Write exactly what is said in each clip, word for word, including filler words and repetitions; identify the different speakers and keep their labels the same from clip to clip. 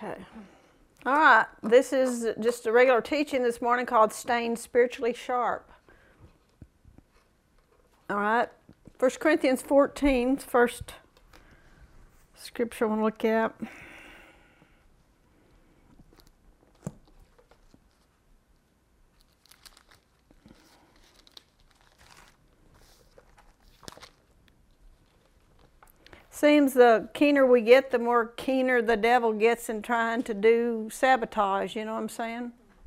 Speaker 1: Okay. All right. This is just a regular teaching this morning called Staying Spiritually Sharp. All right. First Corinthians fourteen, first scripture I want to look at. Seems the keener we get, the more keener the devil gets in trying to do sabotage, you know what I'm saying?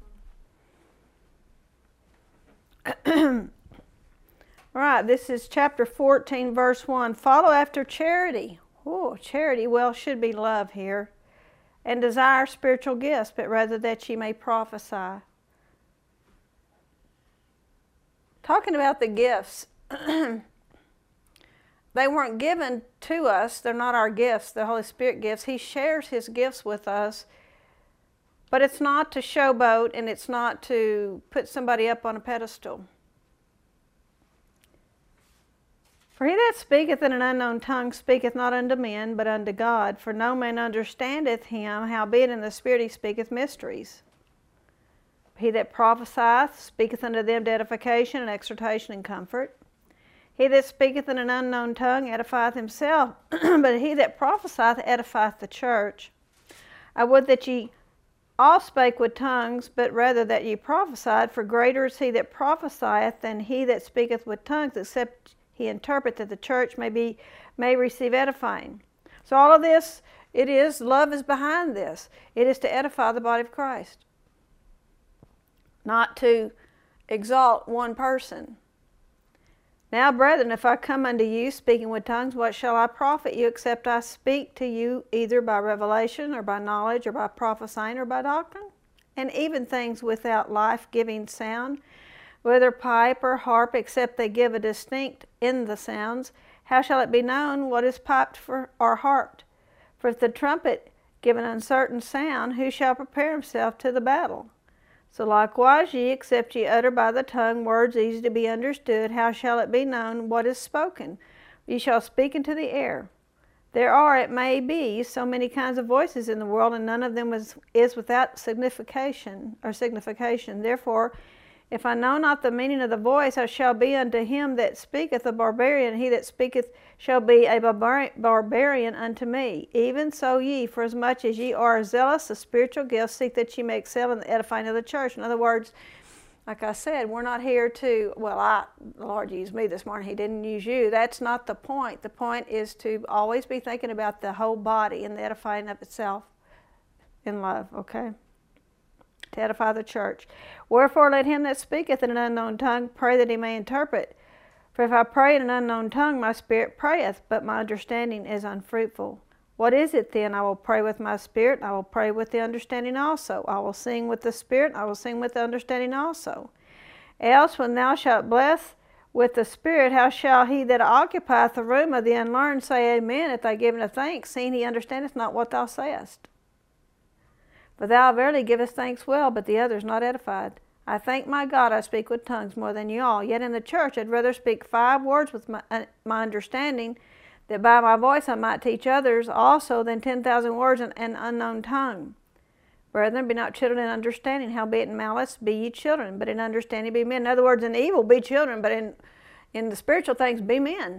Speaker 1: All right, this is chapter fourteen, verse one. Follow after charity. Oh, charity, well, should be love here. And desire spiritual gifts, but rather that ye may prophesy. Talking about the gifts. They weren't given to us. They're not our gifts, the Holy Spirit gifts. He shares His gifts with us. But it's not to showboat, and it's not to put somebody up on a pedestal. For he that speaketh in an unknown tongue speaketh not unto men, but unto God. For no man understandeth him, howbeit in the Spirit he speaketh mysteries. He that prophesieth speaketh unto them to edification and exhortation and comfort. He that speaketh in an unknown tongue edifieth himself, but he that prophesieth edifieth the church. I would that ye all spake with tongues, but rather that ye prophesied, for greater is he that prophesieth than he that speaketh with tongues, except he interpret, that the church may be may receive edifying. So all of this, it is, love is behind this. It is to edify the body of Christ, not to exalt one person. Now, brethren, if I come unto you speaking with tongues, what shall I profit you, except I speak to you either by revelation, or by knowledge, or by prophesying, or by doctrine? And even things without life-giving sound, whether pipe or harp, except they give a distinct in the sounds, how shall it be known what is piped for or harped? For if the trumpet give an uncertain sound, who shall prepare himself to the battle? So likewise ye, except ye utter by the tongue words easy to be understood, how shall it be known what is spoken? Ye shall speak into the air. There are, it may be, so many kinds of voices in the world, and none of them is, is without signification or signification. Therefore, if I know not the meaning of the voice, I shall be unto him that speaketh a barbarian, and he that speaketh shall be a barbar barbarian unto me. Even so ye, for as much as ye are zealous of spiritual gifts, seek that ye may excel in the edifying of the church. In other words, like I said, we're not here to, well, I, the Lord used me this morning, He didn't use you. That's not the point. The point is to always be thinking about the whole body and the edifying of itself in love, okay? To edify the church. Wherefore let him that speaketh in an unknown tongue pray that he may interpret. For if I pray in an unknown tongue, my spirit prayeth, but my understanding is unfruitful. What is it then? I will pray with my spirit, and I will pray with the understanding also. I will sing with the spirit, and I will sing with the understanding also. Else when thou shalt bless with the spirit, how shall he that occupieth the room of the unlearned say amen if thou givest a thanks, seeing he understandeth not what thou sayest? For thou verily givest thanks well, but the other is not edified. I thank my God I speak with tongues more than you all. Yet in the church I'd rather speak five words with my, uh, my understanding, that by my voice I might teach others also, than ten thousand words in an unknown tongue. Brethren, be not children in understanding, howbeit in malice be ye children, but in understanding be men. In other words, in evil be children, but in, in the spiritual things be men.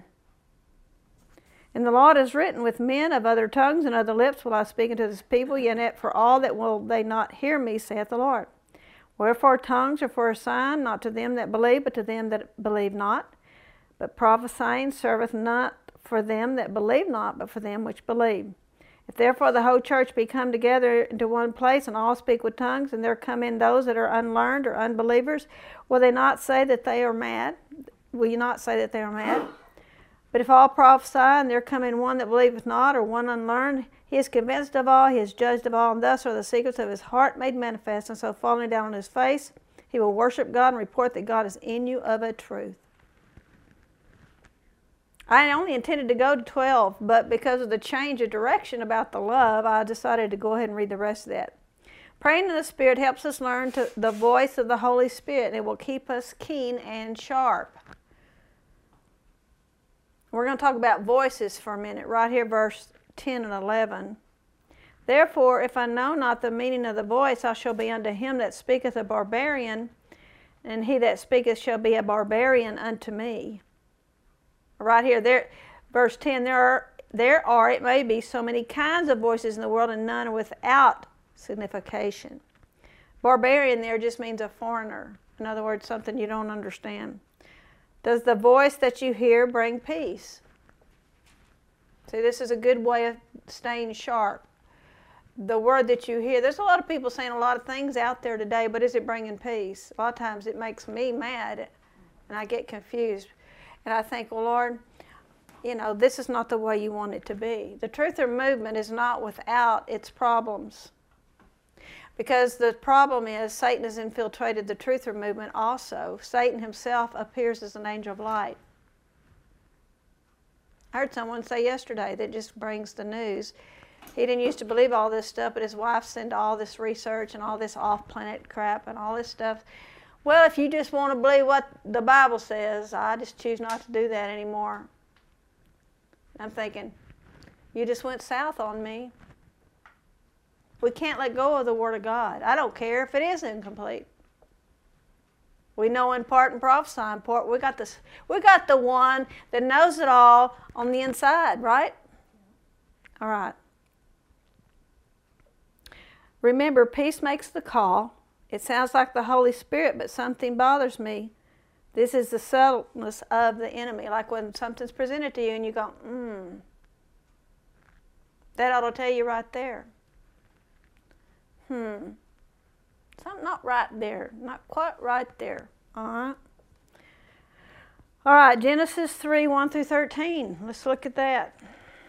Speaker 1: And the law is written, with men of other tongues and other lips will I speak unto this people, yet for all that will they not hear me, saith the Lord. Wherefore tongues are for a sign, not to them that believe, but to them that believe not. But prophesying serveth not for them that believe not, but for them which believe. If therefore the whole church be come together into one place, and all speak with tongues, and there come in those that are unlearned or unbelievers, will they not say that they are mad? Will you not say that they are mad? But if all prophesy, and there come in one that believeth not, or one unlearned, he is convinced of all, he is judged of all, and thus are the secrets of his heart made manifest. And so falling down on his face, he will worship God and report that God is in you of a truth. I only intended to go to twelve, but because of the change of direction about the love, I decided to go ahead and read the rest of that. Praying in the Spirit helps us learn to the voice of the Holy Spirit, and it will keep us keen and sharp. We're going to talk about voices for a minute, right here, verse ten and eleven. Therefore, if I know not the meaning of the voice, I shall be unto him that speaketh a barbarian, and he that speaketh shall be a barbarian unto me. Right here, there, verse ten, there are, there are, it may be, so many kinds of voices in the world, and none are without signification. Barbarian there just means a foreigner. In other words, something you don't understand. Does the voice that you hear bring peace? See, this is a good way of staying sharp. The word that you hear, there's a lot of people saying a lot of things out there today, but is it bringing peace? A lot of times it makes me mad, and I get confused. And I think, well, Lord, you know, this is not the way you want it to be. The Truther movement is not without its problems. Because the problem is Satan has infiltrated the Truther movement also. Satan himself appears as an angel of light. I heard someone say yesterday that just brings the news. He didn't used to believe all this stuff, but his wife's into all this research and all this off-planet crap and all this stuff. Well, if you just want to believe what the Bible says, I just choose not to do that anymore. I'm thinking, you just went south on me. We can't let go of the Word of God. I don't care if it is incomplete. We know in part and prophesy in part. We got this. We got the one that knows it all on the inside, right? All right. Remember, peace makes the call. It sounds like the Holy Spirit, but something bothers me. This is the subtleness of the enemy. Like when something's presented to you and you go, hmm. That ought to tell you right there. Hmm. Something not right there. Not quite right there. All right. All right, Genesis three, one through thirteen. Let's look at that.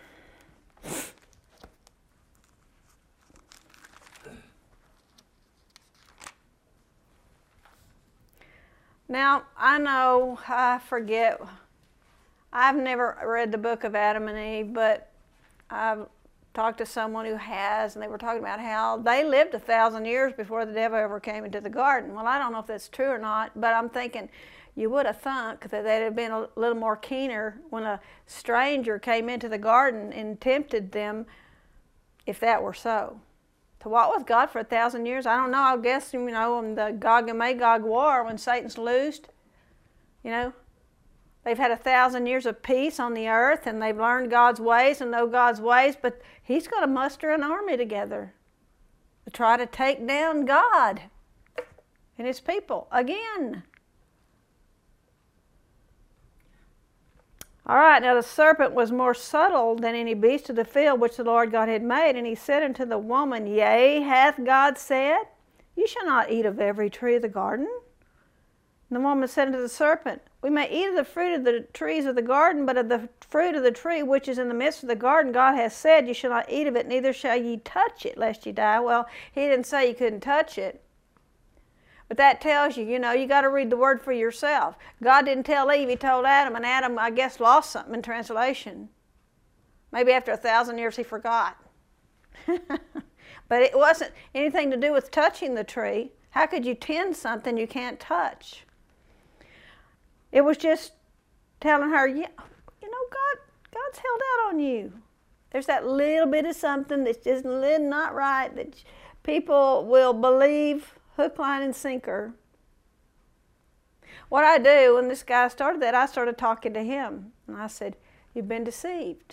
Speaker 1: Now, I know, I forget, I've never read the book of Adam and Eve, but I've talked to someone who has, and they were talking about how they lived a thousand years before the devil ever came into the garden. Well, I don't know if that's true or not, but I'm thinking you would have thunk that they'd have been a little more keener when a stranger came into the garden and tempted them, if that were so. To walk with God for a thousand years, I don't know. I guess, you know, in the Gog and Magog war, when Satan's loosed, you know, they've had a thousand years of peace on the earth, and they've learned God's ways and know God's ways, but he's got to muster an army together to try to take down God and his people again. All right, now the serpent was more subtle than any beast of the field which the Lord God had made. And he said unto the woman, Yea, hath God said, You shall not eat of every tree of the garden? And the woman said unto the serpent, We may eat of the fruit of the trees of the garden, but of the fruit of the tree which is in the midst of the garden, God hath said, You shall not eat of it, neither shall ye touch it, lest ye die. Well, he didn't say you couldn't touch it. But that tells you, you know, you got to read the word for yourself. God didn't tell Eve, he told Adam, and Adam, I guess, lost something in translation. Maybe after a thousand years he forgot. But it wasn't anything to do with touching the tree. How could you tend something you can't touch? It was just telling her, yeah, you know, God, God's held out on you. There's that little bit of something that's just a little not right that people will believe hook, line, and sinker. What I do, when this guy started that, I started talking to him. And I said, You've been deceived.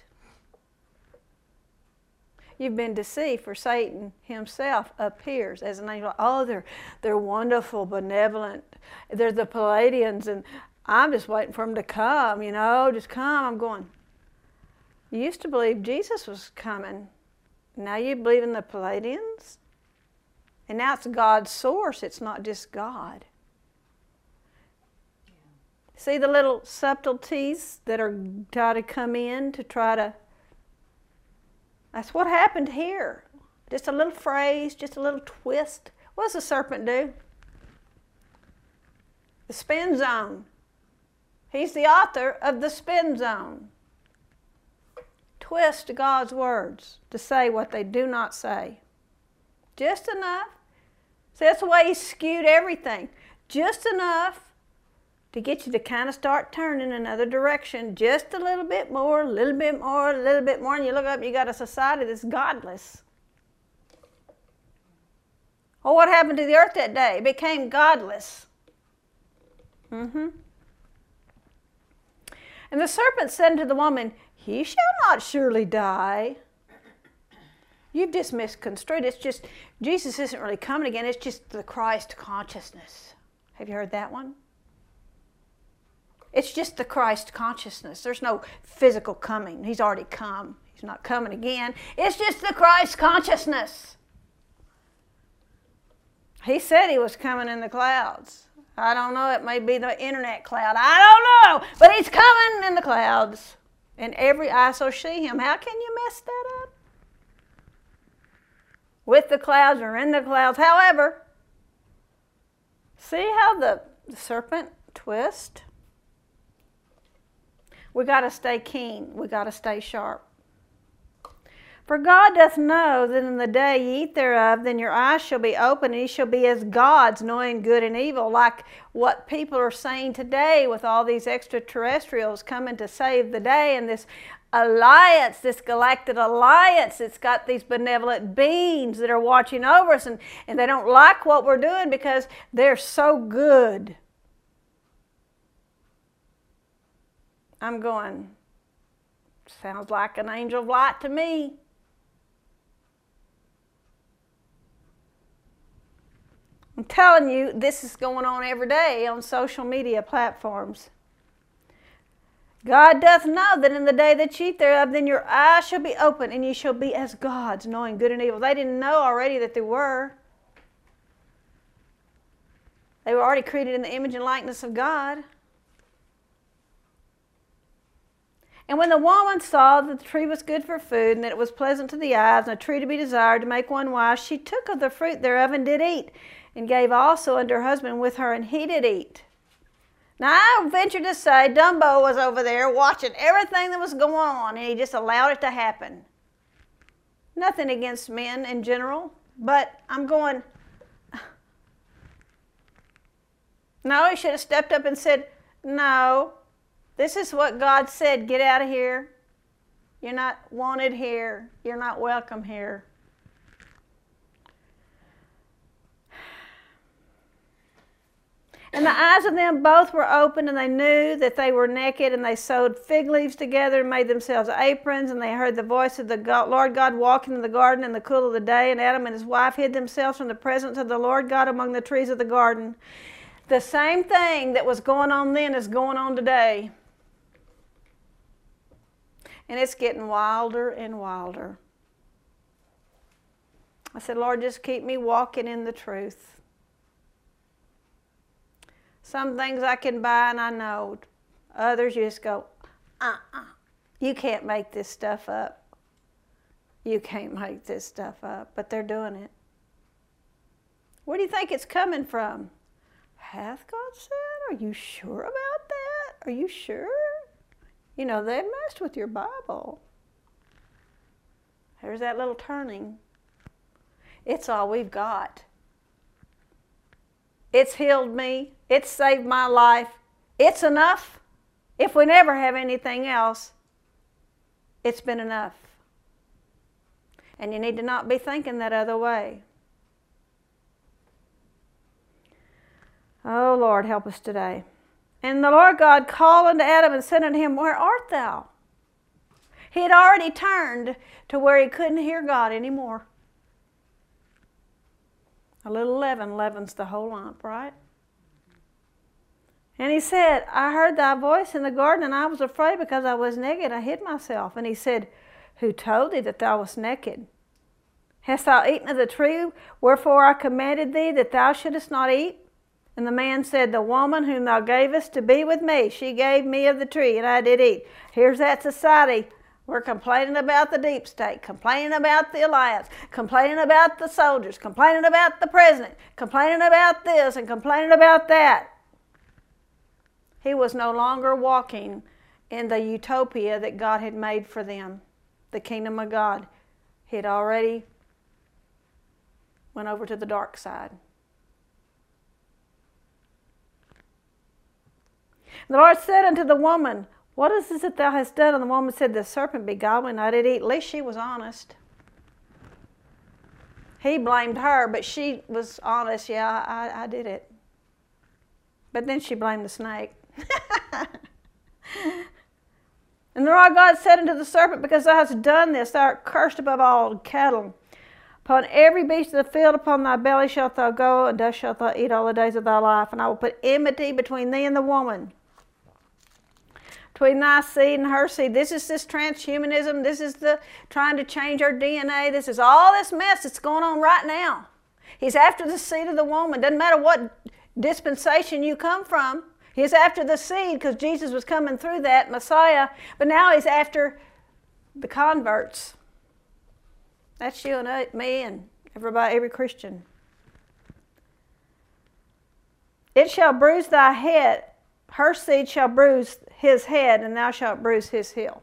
Speaker 1: You've been deceived, for Satan himself appears as an angel. Oh, they're, they're wonderful, benevolent. They're the Palladians, and I'm just waiting for them to come, you know, just come. I'm going, you used to believe Jesus was coming. Now you believe in the Palladians? And now it's God's source. It's not just God. Yeah. See the little subtleties that are trying to come in to try to... That's what happened here. Just a little phrase, just a little twist. What does the serpent do? The spin zone. He's the author of the spin zone. Twist God's words to say what they do not say. Just enough. See, that's the way he skewed everything. Just enough to get you to kind of start turning another direction. Just a little bit more, a little bit more, a little bit more. And you look up and you got a society that's godless. Well, what happened to the earth that day? It became godless. Mm-hmm. And the serpent said unto the woman, He shall not surely die. You've just misconstrued. It's just, Jesus isn't really coming again. It's just the Christ consciousness. Have you heard that one? It's just the Christ consciousness. There's no physical coming. He's already come. He's not coming again. It's just the Christ consciousness. He said he was coming in the clouds. I don't know. It may be the internet cloud. I don't know. But he's coming in the clouds. And every eye shall see him. How can you mess that up? With the clouds or in the clouds. However, see how the, the serpent twists? We got to stay keen. We got to stay sharp. For God doth know that in the day ye eat thereof, then your eyes shall be open, and ye shall be as gods, knowing good and evil. Like what people are saying today with all these extraterrestrials coming to save the day, and this alliance, this galactic alliance, it's got these benevolent beings that are watching over us, and, and they don't like what we're doing because they're so good. I'm going, sounds like an angel of light to me. I'm telling you, this is going on every day on social media platforms. God doth know that in the day that ye eat thereof, then your eyes shall be open, and ye shall be as gods, knowing good and evil. They didn't know already that they were. They were already created in the image and likeness of God. And when the woman saw that the tree was good for food, and that it was pleasant to the eyes, and a tree to be desired to make one wise, she took of the fruit thereof and did eat, and gave also unto her husband with her, and he did eat. Now I venture to say Dumbo was over there watching everything that was going on, and he just allowed it to happen. Nothing against men in general, but I'm going, no, he should have stepped up and said, no, this is what God said, get out of here. You're not wanted here. You're not welcome here. And the eyes of them both were opened, and they knew that they were naked, and they sewed fig leaves together and made themselves aprons, and they heard the voice of the God, Lord God walking in the garden in the cool of the day, and Adam and his wife hid themselves from the presence of the Lord God among the trees of the garden. The same thing that was going on then is going on today. And it's getting wilder and wilder. I said, Lord, just keep me walking in the truth. Some things I can buy and I know. Others you just go, uh-uh. You can't make this stuff up. You can't make this stuff up. But they're doing it. Where do you think it's coming from? Hath God said? Are you sure about that? Are you sure? You know, they messed with your Bible. There's that little turning. It's all we've got. It's healed me. It's saved my life. It's enough. If we never have anything else, it's been enough. And you need to not be thinking that other way. Oh, Lord, help us today. And the Lord God called unto Adam and said unto him, Where art thou? He had already turned to where he couldn't hear God anymore. A little leaven leavens the whole lump, right? And he said, I heard thy voice in the garden, and I was afraid because I was naked. I hid myself. And he said, Who told thee that thou wast naked? Hast thou eaten of the tree wherefore I commanded thee that thou shouldest not eat? And the man said, The woman whom thou gavest to be with me, she gave me of the tree, and I did eat. Here's that society. We're complaining about the deep state, complaining about the alliance, complaining about the soldiers, complaining about the president, complaining about this and complaining about that. He was no longer walking in the utopia that God had made for them, the kingdom of God. He had already went over to the dark side. The Lord said unto the woman, What is this that thou hast done? And the woman said, The serpent beguiled me, and I did eat. At least she was honest. He blamed her, but she was honest. Yeah, I, I did it. But then she blamed the snake. And the Lord God said unto the serpent, because thou hast done this, thou art cursed above all cattle. Upon every beast of the field, upon thy belly shalt thou go, and dust shalt thou eat all the days of thy life. And I will put enmity between thee and the woman, between thy seed and her seed. This is this transhumanism. This is the trying to change our D N A. This is all this mess that's going on right now. He's after the seed of the woman. Doesn't matter what dispensation you come from. He's after the seed because Jesus was coming through that, Messiah. But now he's after the converts. That's you and me and everybody, every Christian. It shall bruise thy head. Her seed shall bruise his head, and thou shalt bruise his heel.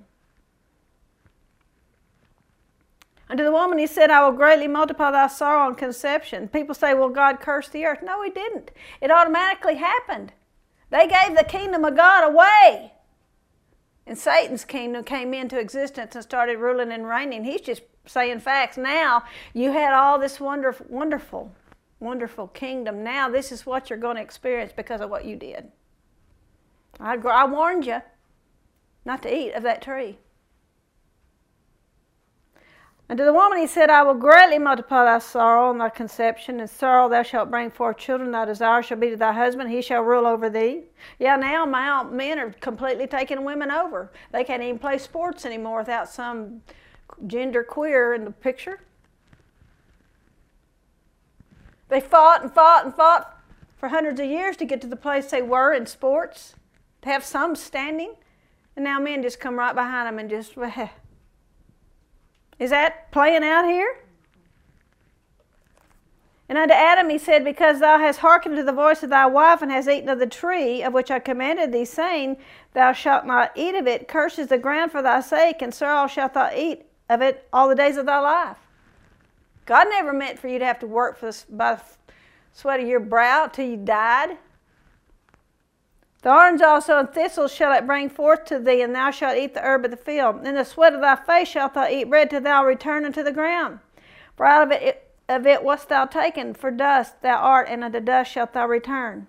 Speaker 1: Unto the woman he said, I will greatly multiply thy sorrow and conception. People say, well, God cursed the earth. No, he didn't. It automatically happened. They gave the kingdom of God away. And Satan's kingdom came into existence and started ruling and reigning. He's just saying facts. Now, you had all this wonderful, wonderful, wonderful kingdom. Now, this is what you're going to experience because of what you did. I, I warned you not to eat of that tree. And to the woman he said, I will greatly multiply thy sorrow and thy conception, and sorrow thou shalt bring forth children, thy desire shall be to thy husband, he shall rule over thee. Yeah, now my men are completely taking women over. They can't even play sports anymore without some gender queer in the picture. They fought and fought and fought for hundreds of years to get to the place they were in sports, to have some standing, and now men just come right behind them and just, well, is that playing out here? And unto Adam he said, because thou hast hearkened to the voice of thy wife, and hast eaten of the tree of which I commanded thee, saying, thou shalt not eat of it, curses the ground for thy sake, and sorrow shalt thou eat of it all the days of thy life. God never meant for you to have to work for this, by the sweat of your brow till you died. Thorns also and thistles shall it bring forth to thee, and thou shalt eat the herb of the field. In the sweat of thy face shalt thou eat bread till thou return unto the ground. For out of it, of it wast thou taken, for dust thou art, and unto dust shalt thou return.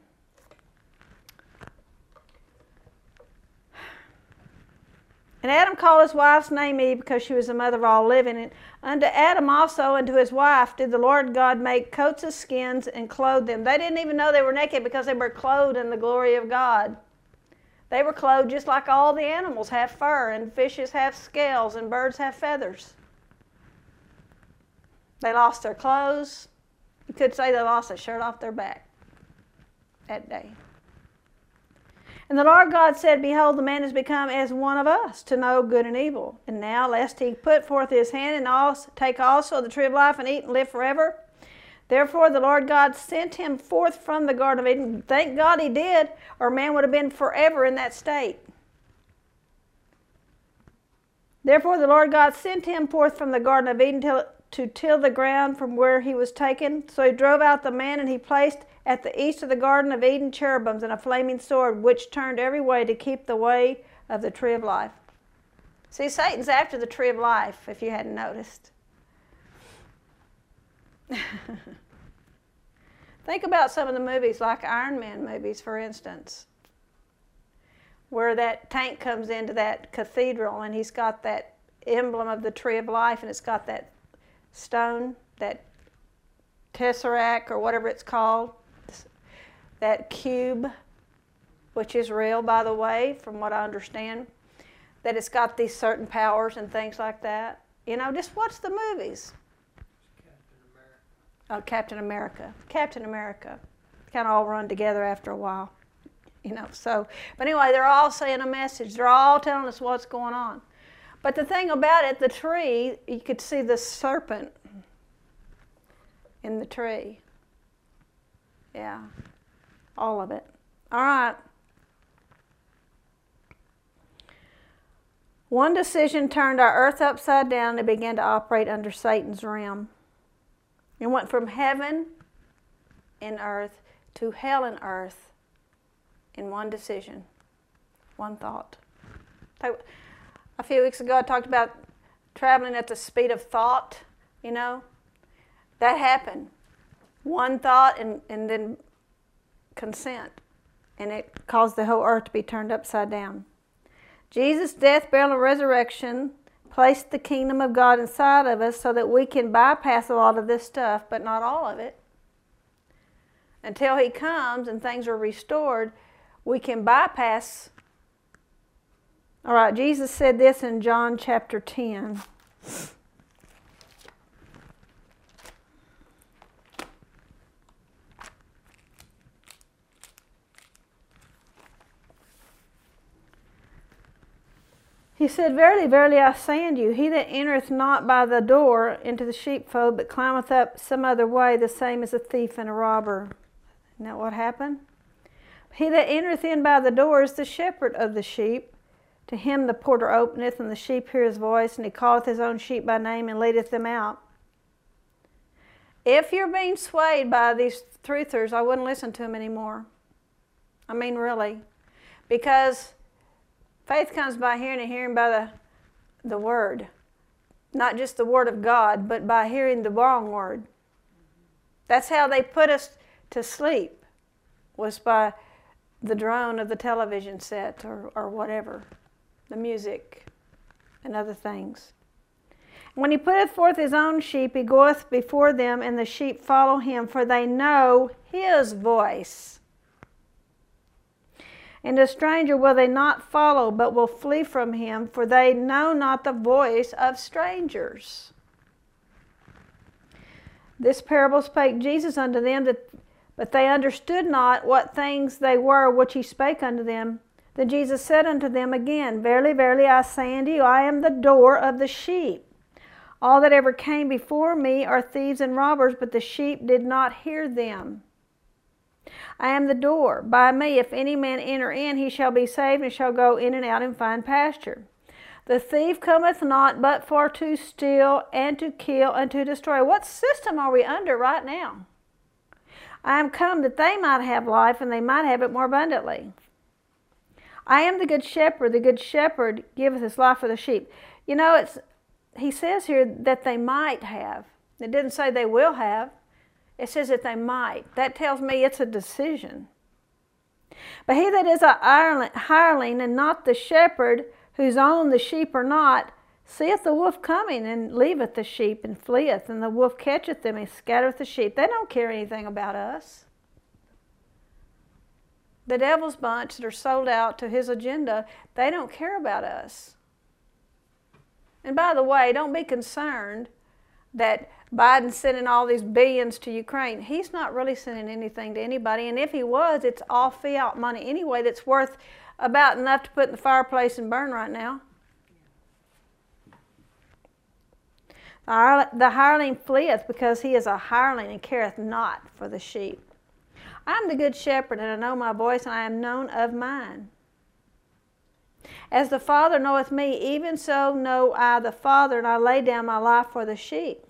Speaker 1: And Adam called his wife's name Eve, because she was the mother of all living. And unto Adam also and to his wife did the Lord God make coats of skins and clothe them. They didn't even know they were naked because they were clothed in the glory of God. They were clothed just like all the animals have fur, and fishes have scales, and birds have feathers. They lost their clothes. You could say they lost a shirt off their back that day. And the Lord God said, behold, the man is become as one of us, to know good and evil. And now, lest he put forth his hand and also, take also the tree of life and eat and live forever. Therefore the Lord God sent him forth from the Garden of Eden. Thank God he did, or man would have been forever in that state. Therefore the Lord God sent him forth from the Garden of Eden till, to till the ground from where he was taken. So he drove out the man, and he placed at the east of the Garden of Eden cherubims and a flaming sword, which turned every way to keep the way of the tree of life. See, Satan's after the tree of life, if you hadn't noticed. Think about some of the movies, like Iron Man movies, for instance, where that tank comes into that cathedral, and he's got that emblem of the tree of life, and it's got that stone, that tesseract, or whatever it's called, that cube, which is real, by the way, from what I understand, that it's got these certain powers and things like that. You know, just watch the movies.
Speaker 2: Captain America.
Speaker 1: Oh, Captain America. Captain America. Kind of all run together after a while. You know, so, but anyway, they're all saying a message. They're all telling us what's going on. But the thing about it, the tree, you could see the serpent in the tree. Yeah. All of it. All right. One decision turned our earth upside down and began to operate under Satan's realm. It went from heaven and earth to hell and earth in one decision, one thought. A few weeks ago I talked about traveling at the speed of thought, you know. That happened. One thought and, and then consent. And it caused the whole earth to be turned upside down. Jesus' death, burial, and resurrection placed the kingdom of God inside of us so that we can bypass a lot of this stuff, but not all of it. Until He comes and things are restored, we can bypass. All right, Jesus said this in John chapter ten. He said, Verily, verily, I say unto you, he that entereth not by the door into the sheepfold, but climbeth up some other way, the same is a thief and a robber. Isn't that what happened? He that entereth in by the door is the shepherd of the sheep. To him the porter openeth, and the sheep hear his voice, and he calleth his own sheep by name, and leadeth them out. If you're being swayed by these truthers, I wouldn't listen to them anymore. I mean, really. Because faith comes by hearing, and hearing by the, the Word. Not just the Word of God, but by hearing the wrong Word. That's how they put us to sleep, was by the drone of the television set or, or whatever, the music and other things. When he putteth forth his own sheep, he goeth before them, and the sheep follow him, for they know his voice. And a stranger will they not follow, but will flee from him, for they know not the voice of strangers. This parable spake Jesus unto them, that, but they understood not what things they were which he spake unto them. Then Jesus said unto them again, Verily, verily, I say unto you, I am the door of the sheep. All that ever came before me are thieves and robbers, but the sheep did not hear them. I am the door. By me, if any man enter in, he shall be saved, and shall go in and out and find pasture. The thief cometh not but for to steal, and to kill, and to destroy. What system are we under right now? I am come that they might have life, and they might have it more abundantly. I am the good shepherd. The good shepherd giveth his life for the sheep. You know, it's he says here that they might have. It didn't say they will have. It says that they might. That tells me it's a decision. But he that is a hireling, and not the shepherd, whose own the sheep are not, seeth the wolf coming, and leaveth the sheep, and fleeth, and the wolf catcheth them, and scattereth the sheep. They don't care anything about us. The devil's bunch that are sold out to his agenda, they don't care about us. And by the way, don't be concerned that Biden's sending all these billions to Ukraine. He's not really sending anything to anybody. And if he was, it's all fiat money anyway that's worth about enough to put in the fireplace and burn right now. The hireling fleeth, because he is a hireling and careth not for the sheep. I am the good shepherd, and I know my voice, and I am known of mine. As the Father knoweth me, even so know I the Father, and I lay down my life for the sheep.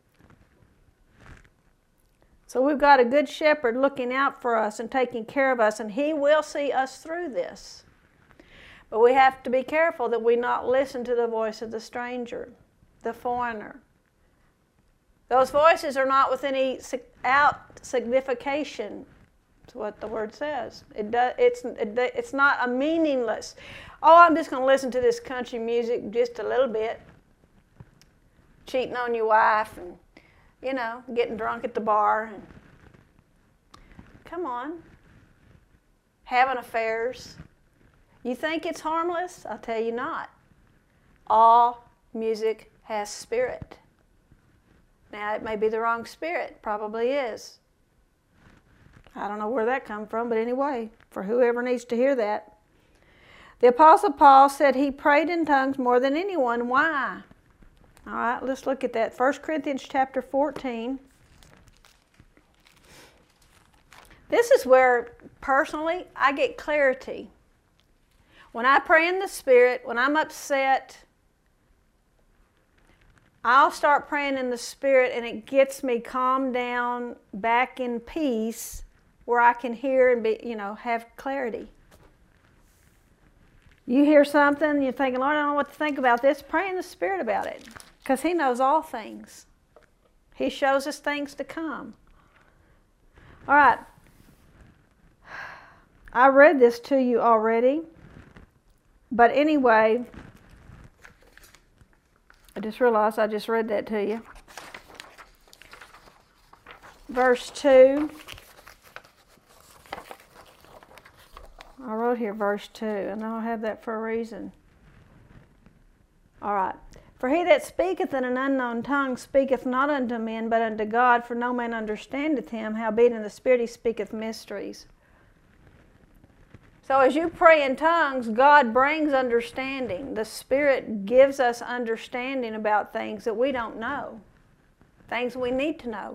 Speaker 1: So we've got a good shepherd looking out for us and taking care of us, and he will see us through this. But we have to be careful that we not listen to the voice of the stranger, the foreigner. Those voices are not with any out signification. That's what the word says. It does, it's, it, it's not a meaningless, oh, I'm just going to listen to this country music just a little bit. Cheating on your wife and, you know, getting drunk at the bar. And, come on. Having affairs. You think it's harmless? I'll tell you not. All music has spirit. Now, it may be the wrong spirit. Probably is. I don't know where that come from, but anyway, for whoever needs to hear that. The Apostle Paul said he prayed in tongues more than anyone. Why? All right, let's look at that. First Corinthians chapter fourteen. This is where, personally, I get clarity. When I pray in the Spirit, when I'm upset, I'll start praying in the Spirit, and it gets me calmed down, back in peace, where I can hear and be, you know, have clarity. You hear something, you're thinking, Lord, I don't know what to think about this. Pray in the Spirit about it, because He knows all things. He shows us things to come. All right. I read this to you already. But anyway, I just realized I just read that to you. Verse two. I wrote here verse two, and I'll have that for a reason. All right. For he that speaketh in an unknown tongue speaketh not unto men, but unto God, for no man understandeth him, howbeit in the Spirit he speaketh mysteries. So as you pray in tongues, God brings understanding. The Spirit gives us understanding about things that we don't know, things we need to know.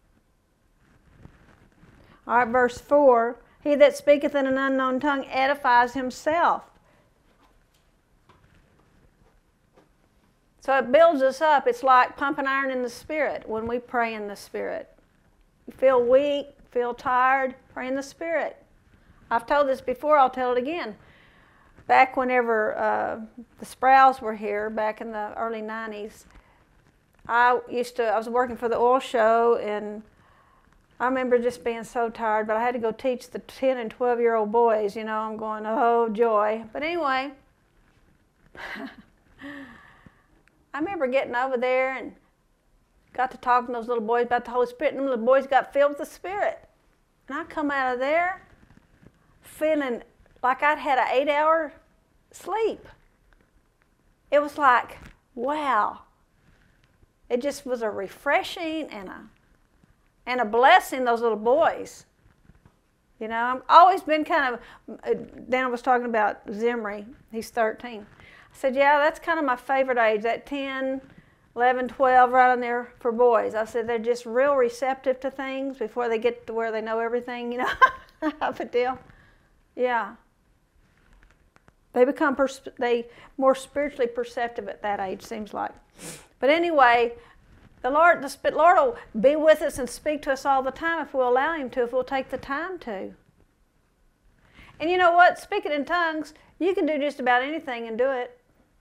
Speaker 1: All right, verse four. He that speaketh in an unknown tongue edifies himself. So it builds us up. It's like pumping iron in the Spirit when we pray in the Spirit. You feel weak, feel tired, pray in the Spirit. I've told this before, I'll tell it again. Back whenever uh, the Sprouse were here, back in the early nineties, I used to, I was working for the oil show, and I remember just being so tired, but I had to go teach the ten and twelve year old boys, you know, I'm going, oh joy. But anyway, I remember getting over there and got to talking to those little boys about the Holy Spirit, and them little boys got filled with the Spirit. And I come out of there feeling like I'd had an eight hour sleep. It was like, wow. It just was a refreshing and a and a blessing, those little boys. You know, I've always been kind of, uh, Dan was talking about Zimri, he's thirteen. I said, yeah, that's kind of my favorite age, that ten, eleven, twelve, right on there for boys. I said, they're just real receptive to things before they get to where they know everything, you know, type of deal. Yeah. They become pers- they more spiritually perceptive at that age, seems like. But anyway, the Lord, the Lord will be with us and speak to us all the time if we'll allow Him to, if we'll take the time to. And you know what? Speaking in tongues, you can do just about anything and do it.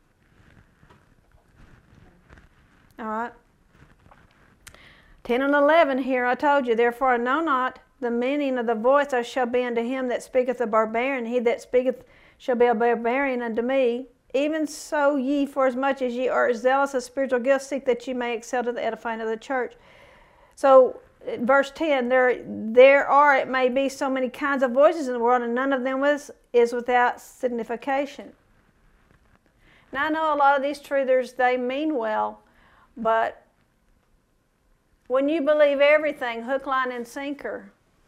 Speaker 1: All right. ten and eleven here, I told you, therefore I know not the meaning of the voice. I shall be unto him that speaketh a barbarian. He that speaketh shall be a barbarian unto me. Even so ye, for as much as ye are zealous of spiritual gifts, seek that ye may excel to the edifying of the church. So, verse ten, there, there are, it may be, so many kinds of voices in the world, and none of them is, is without signification. Now, I know a lot of these truthers, they mean well, but when you believe everything, hook, line, and sinker,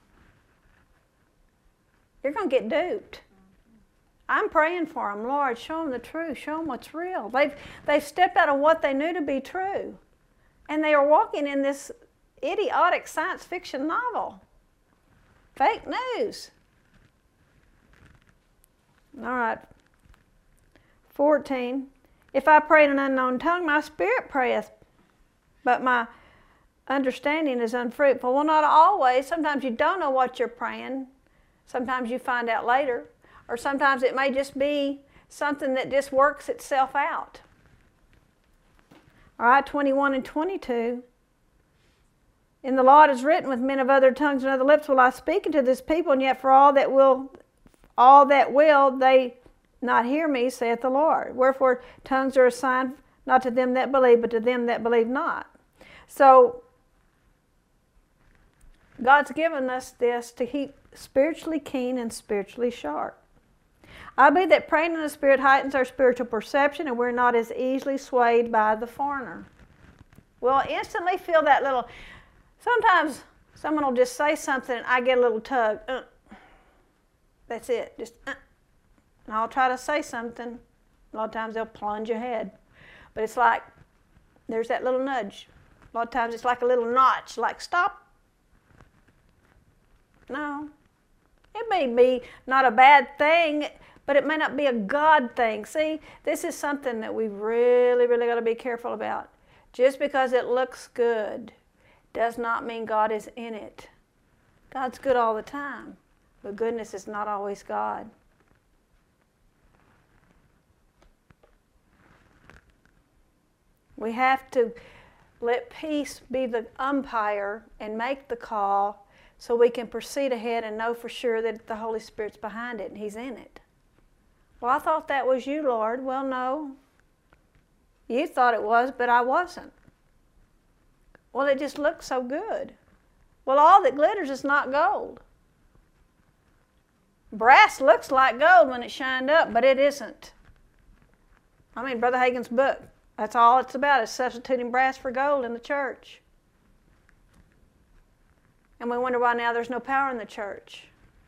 Speaker 1: you're going to get duped. I'm praying for them. Lord, show them the truth. Show them what's real. They've, they've stepped out of what they knew to be true. And they are walking in this idiotic science fiction novel. Fake news. All right. fourteen. If I pray in an unknown tongue, my spirit prayeth, but my understanding is unfruitful. Well, not always. Sometimes you don't know what you're praying. Sometimes you find out later. Or sometimes it may just be something that just works itself out. All right, twenty-one and twenty-two. In the law it is written, with men of other tongues and other lips will I speak unto this people, and yet for all that will, all that will they not hear me, saith the Lord. Wherefore tongues are assigned not to them that believe, but to them that believe not. So God's given us this to keep spiritually keen and spiritually sharp. I believe that praying in the Spirit heightens our spiritual perception, and we're not as easily swayed by the foreigner. We'll instantly feel that little, sometimes someone will just say something and I get a little tug. Uh, that's it. Just, uh. And I'll try to say something. A lot of times they'll plunge ahead. But it's like, there's that little nudge. A lot of times it's like a little notch, like stop. No. It may be not a bad thing, but it may not be a God thing. See, this is something that we really, really got to be careful about. Just because it looks good does not mean God is in it. God's good all the time, but goodness is not always God. We have to let peace be the umpire and make the call so we can proceed ahead and know for sure that the Holy Spirit's behind it and He's in it. Well, I thought that was you, Lord. Well, no. You thought it was, but I wasn't. Well, it just looked so good. Well, all that glitters is not gold. Brass looks like gold when it's shined up, but it isn't. I mean, Brother Hagin's book, that's all it's about, is substituting brass for gold in the church. And we wonder why now there's no power in the church.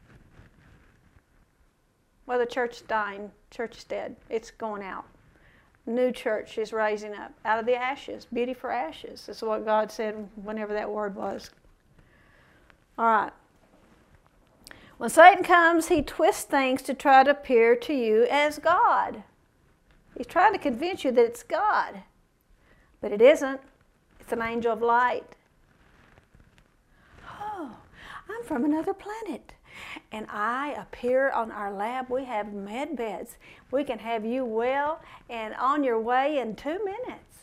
Speaker 1: Well, the church is dying. Church is dead. It's going out. New church is raising up out of the ashes. Beauty for ashes. This is what God said whenever that word was. All right. When Satan comes, he twists things to try to appear to you as God. He's trying to convince you that it's God. But it isn't. It's an angel of light. Oh, I'm from another planet. And I appear on our lab. We have med beds. We can have you well and on your way in two minutes.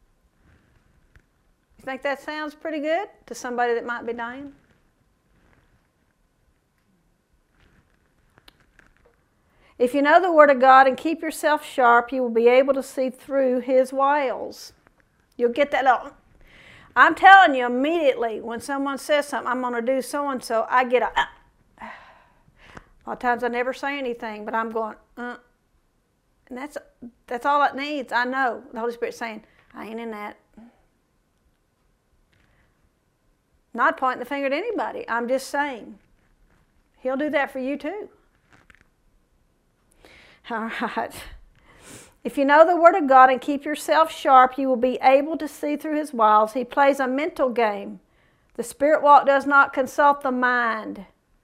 Speaker 1: You think that sounds pretty good to somebody that might be dying? If you know the Word of God and keep yourself sharp, you will be able to see through His wiles. You'll get that little... I'm telling you, immediately when someone says something, I'm going to do so-and-so, I get a... A lot of times I never say anything, but I'm going, uh. And that's, that's all it needs. I know. The Holy Spirit's saying, I ain't in that. Not pointing the finger at anybody. I'm just saying. He'll do that for you too. All right. If you know the Word of God and keep yourself sharp, you will be able to see through His wiles. He plays a mental game. The Spirit walk does not consult the mind.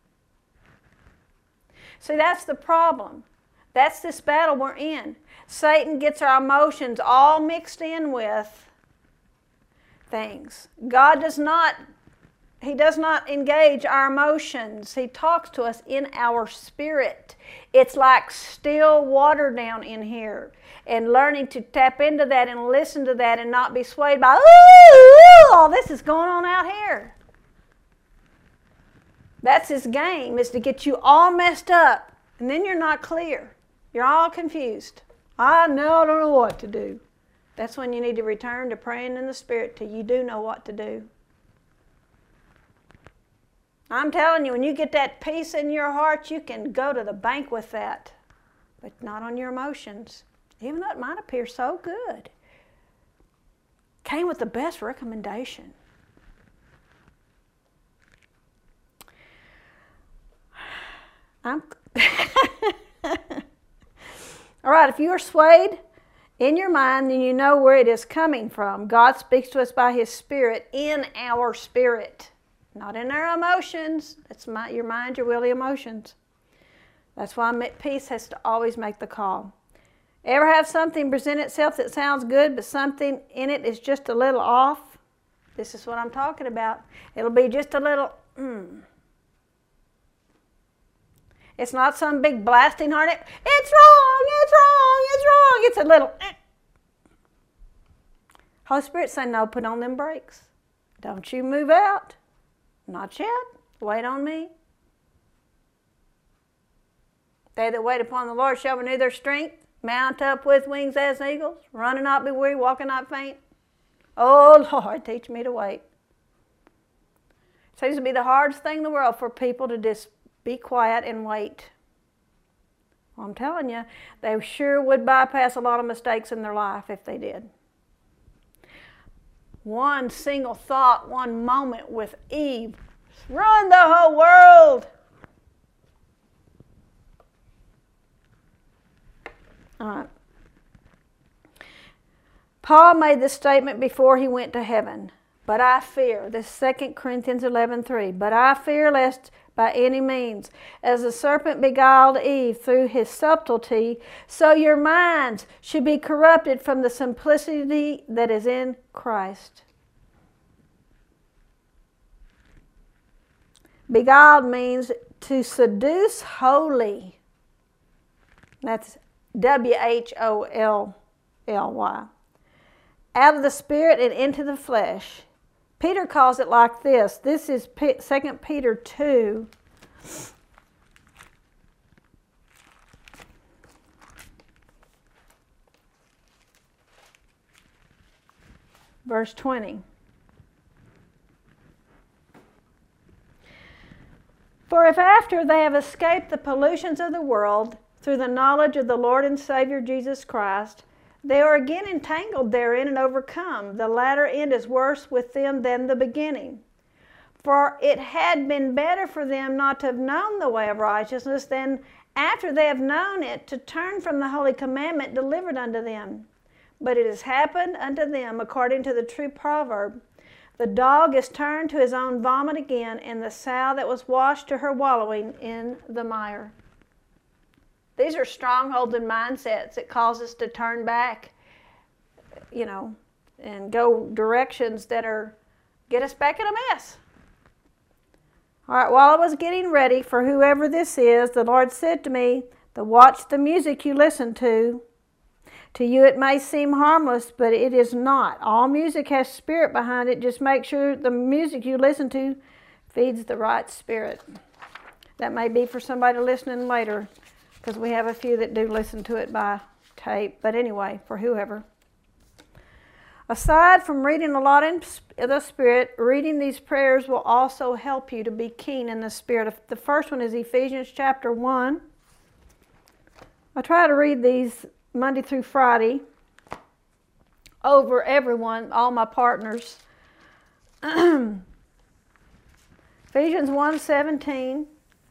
Speaker 1: See, that's the problem. That's this battle we're in. Satan gets our emotions all mixed in with things. God does not, He does not engage our emotions. He talks to us in our spirit. It's like still water down in here. And learning to tap into that and listen to that and not be swayed by, ooh, all this is going on out here. That's His game, is to get you all messed up. And then you're not clear. You're all confused. I know I don't know what to do. That's when you need to return to praying in the Spirit till you do know what to do. I'm telling you, when you get that peace in your heart, you can go to the bank with that. But not on your emotions. Even though it might appear so good. Came with the best recommendation. I'm All right, if you are swayed in your mind, then you know where it is coming from. God speaks to us by His Spirit in our spirit, not in our emotions. That's my, your mind, your will, the emotions. That's why peace has to always make the call. Ever have something present itself that sounds good, but something in it is just a little off? This is what I'm talking about. It'll be just a little, mm. It's not some big blasting heart. It's wrong, it's wrong, it's wrong. It's a little, eh. Holy Spirit saying, no, put on them brakes. Don't you move out. Not yet. Wait on me. They that wait upon the Lord shall renew their strength. Mount up with wings as eagles. Run and not be weary, walk and not faint. Oh, Lord, teach me to wait. It seems to be the hardest thing in the world for people to just be quiet and wait. Well, I'm telling you, they sure would bypass a lot of mistakes in their life if they did. One single thought, one moment with Eve, run the whole world. All right. Paul made this statement before he went to heaven. But I fear, this is Second Corinthians eleven three, but I fear lest by any means, as the serpent beguiled Eve through his subtlety, so your minds should be corrupted from the simplicity that is in Christ. Beguiled means to seduce wholly. That's W H O L L Y. out of the spirit and into the flesh. Peter calls it like this. This is Second Peter two. Verse twenty. For if after they have escaped the pollutions of the world through the knowledge of the Lord and Savior Jesus Christ, they are again entangled therein and overcome, the latter end is worse with them than the beginning. For it had been better for them not to have known the way of righteousness than after they have known it to turn from the holy commandment delivered unto them. But it has happened unto them according to the true proverb, the dog is turned to his own vomit again, and the sow that was washed to her wallowing in the mire. These are strongholds and mindsets that cause us to turn back, you know, and go directions that are get us back in a mess. All right, while I was getting ready for whoever this is, the Lord said to me, to watch the music you listen to. To you it may seem harmless, but it is not. All music has spirit behind it. Just make sure the music you listen to feeds the right spirit. That may be for somebody listening later, because we have a few that do listen to it by tape. But anyway, for whoever. Aside from reading a lot in the Spirit, reading these prayers will also help you to be keen in the Spirit. The first one is Ephesians chapter one. I try to read these Monday through Friday over everyone, all my partners. Ephesians one seventeen.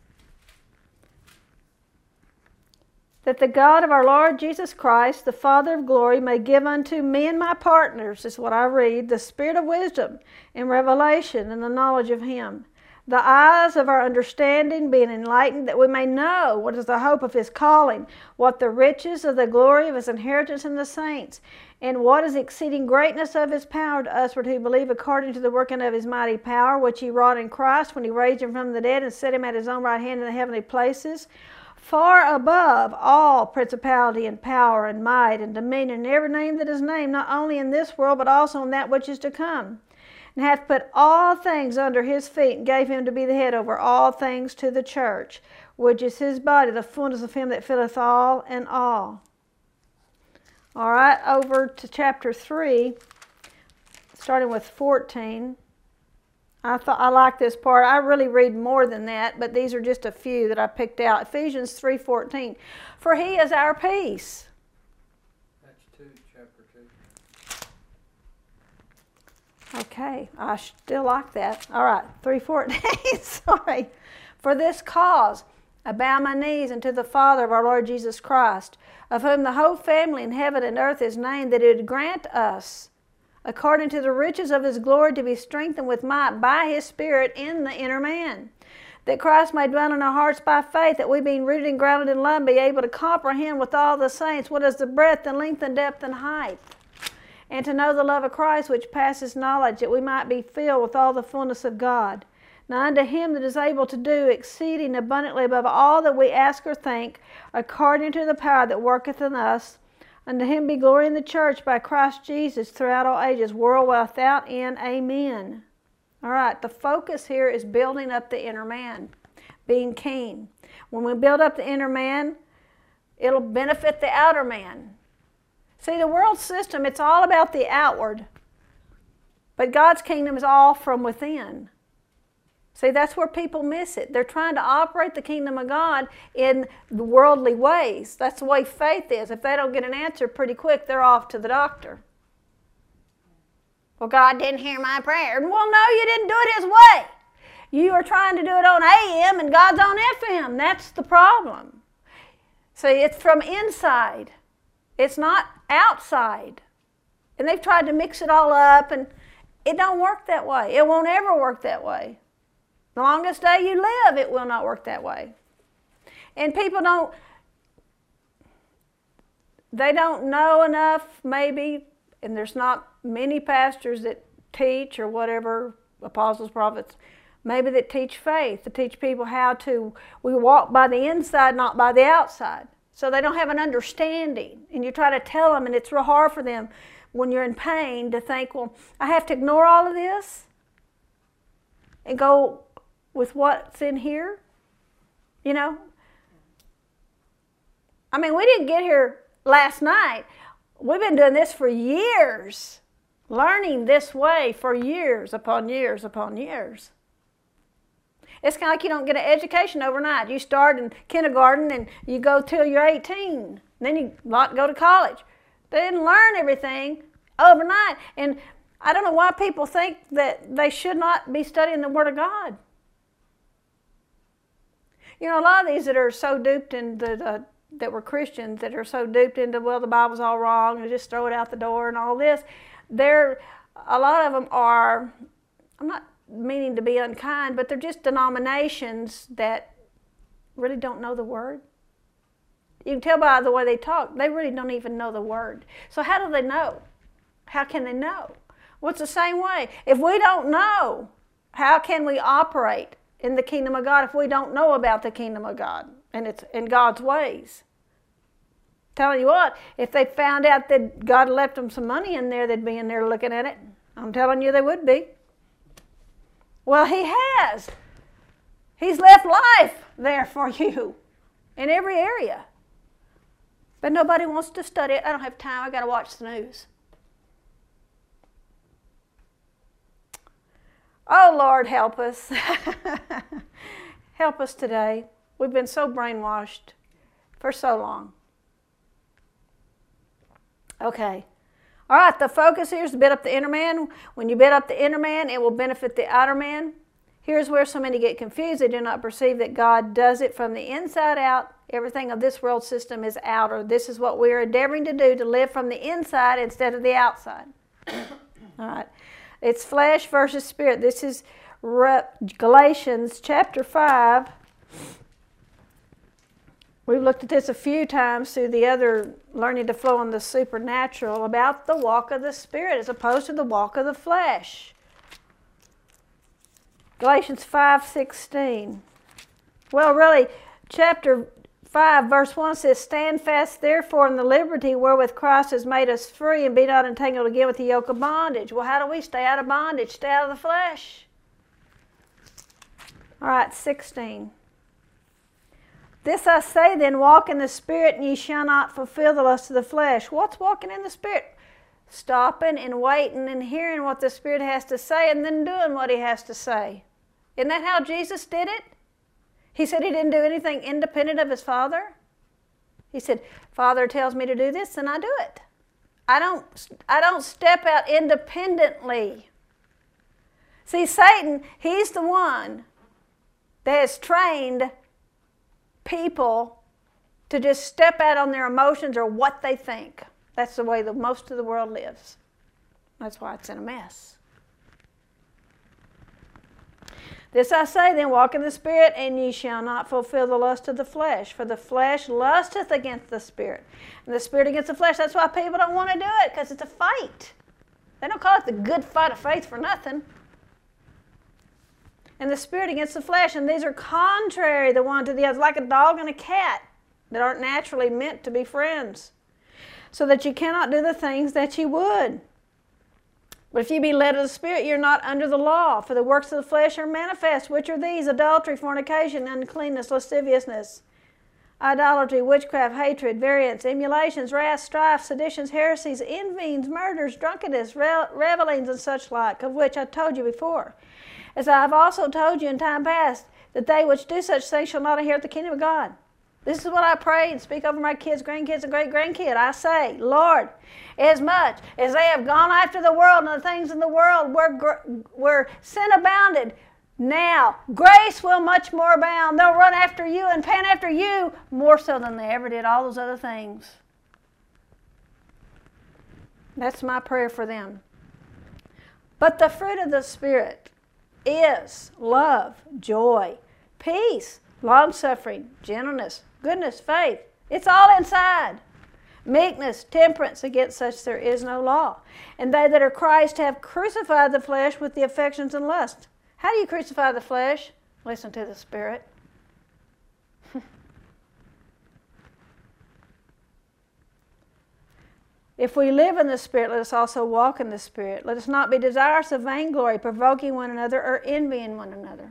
Speaker 1: That the God of our Lord Jesus Christ, the Father of glory, may give unto me and my partners, is what I read, the spirit of wisdom and revelation and the knowledge of Him. The eyes of our understanding being enlightened, that we may know what is the hope of His calling, what the riches of the glory of His inheritance in the saints, and what is the exceeding greatness of His power to us who believe, according to the working of His mighty power, which He wrought in Christ when He raised Him from the dead and set Him at His own right hand in the heavenly places, far above all principality and power and might and dominion and every name that is named, not only in this world but also in that which is to come. And hath put all things under His feet, and gave Him to be the head over all things to the church, which is His body, the fullness of Him that filleth all in all. All right, over to chapter three, starting with fourteen. I thought I like this part. I really read more than that, but these are just a few that I picked out. Ephesians three fourteen. For He is our peace.
Speaker 2: That's two, chapter two.
Speaker 1: Okay, I still like that. All right, three fourteen, sorry. For this cause I bow my knees unto the Father of our Lord Jesus Christ, of whom the whole family in heaven and earth is named, that He would grant us, according to the riches of His glory, to be strengthened with might by His Spirit in the inner man, that Christ may dwell in our hearts by faith, that we, being rooted and grounded in love, be able to comprehend with all the saints what is the breadth and length and depth and height, and to know the love of Christ which passes knowledge, that we might be filled with all the fullness of God. Now unto Him that is able to do exceeding abundantly above all that we ask or think, according to the power that worketh in us, unto Him be glory in the church by Christ Jesus throughout all ages, world without end. Amen. All right, the focus here is building up the inner man, being keen. When we build up the inner man, it'll benefit the outer man. See, the world system, it's all about the outward, but God's kingdom is all from within. See, that's where people miss it. They're trying to operate the kingdom of God in the worldly ways. That's the way faith is. If they don't get an answer pretty quick, they're off to the doctor. Well, God didn't hear my prayer. Well, no, you didn't do it His way. You are trying to do it on A M and God's on F M. That's the problem. See, it's from inside. It's not outside. And they've tried to mix it all up, and it don't work that way. It won't ever work that way. The longest day you live, it will not work that way. And people don't, they don't know enough, maybe, and there's not many pastors that teach or whatever, apostles, prophets, maybe that teach faith, to teach people how to, we walk by the inside, not by the outside. So they don't have an understanding. And you try to tell them, and it's real hard for them. when you're in pain to think, well, I have to ignore all of this and go with what's in here? You know? I mean, we didn't get here last night. We've been doing this for years, learning this way for years upon years upon years. It's kind of like you don't get an education overnight. You start in kindergarten and you go till you're eighteen. Then you go to college. They didn't learn everything overnight. And I don't know why people think that they should not be studying the Word of God. You know, a lot of these that are so duped into the, that were Christians, that are so duped into, well, the Bible's all wrong, and just throw it out the door and all this, they're, a lot of them are, I'm not meaning to be unkind, but they're just denominations that really don't know the Word. You can tell by the way they talk, they really don't even know the Word. So how do they know? How can they know? Well, it's the same way. If we don't know, how can we operate in the kingdom of God if we don't know about the kingdom of God and it's in God's ways? Telling you what, if they found out that God left them some money in there, they'd be in there looking at it. I'm telling you they would be. Well, He has. He's left life there for you in every area. But nobody wants to study it. I don't have time. I got to watch the news. Oh, Lord, help us. Help us today. We've been so brainwashed for so long. Okay. All right, the focus here is to build up the inner man. When you build up the inner man, it will benefit the outer man. Here's where so many get confused. They do not perceive that God does it from the inside out. Everything of this world system is outer. This is what we're endeavoring to do, to live from the inside instead of the outside. All right. It's flesh versus spirit. This is Galatians chapter five. We've looked at this a few times through the other learning to flow in the supernatural about the walk of the Spirit as opposed to the walk of the flesh. Galatians five sixteen. Well, really, chapter five, verse one says, "Stand fast, therefore, in the liberty wherewith Christ has made us free, and be not entangled again with the yoke of bondage." Well, how do we stay out of bondage? Stay out of the flesh. All right, sixteen. "This I say then, walk in the Spirit, and ye shall not fulfill the lust of the flesh." What's walking in the Spirit? Stopping and waiting and hearing what the Spirit has to say and then doing what He has to say. Isn't that how Jesus did it? He said He didn't do anything independent of His Father. He said, "Father tells me to do this, and I do it. I don't, I don't step out independently." See, Satan, he's the one that has trained people to just step out on their emotions or what they think. That's the way the most of the world lives. That's why it's in a mess. "This I say then, walk in the Spirit, and ye shall not fulfill the lust of the flesh. For the flesh lusteth against the Spirit, and the Spirit against the flesh." That's why people don't want to do it, because it's a fight. They don't call it the good fight of faith for nothing. "And the Spirit against the flesh," and these are contrary the one to the other, like a dog and a cat that aren't naturally meant to be friends, so that you cannot do the things that you would. "But if you be led of the Spirit, you're not under the law. For the works of the flesh are manifest, which are these: adultery, fornication, uncleanness, lasciviousness, idolatry, witchcraft, hatred, variance, emulations, wrath, strife, seditions, heresies, envyings, murders, drunkenness, revellings, and such like, of which I told you before, as I have also told you in time past, that they which do such things shall not inherit the kingdom of God. This is what I pray and speak over my kids, grandkids, and great-grandkids. I say, Lord, as much as they have gone after the world and the things in the world where, where sin abounded, now grace will much more abound. They'll run after you and pant after you more so than they ever did all those other things." That's my prayer for them. "But the fruit of the Spirit is love, joy, peace, long-suffering, gentleness, goodness, faith." It's all inside. "Meekness, temperance, against such there is no law. And they that are Christ have crucified the flesh with the affections and lusts." How do you crucify the flesh? Listen to the Spirit. If we live in the Spirit, let us also walk in the Spirit. Let us not be desirous of vainglory, provoking one another, or envying one another.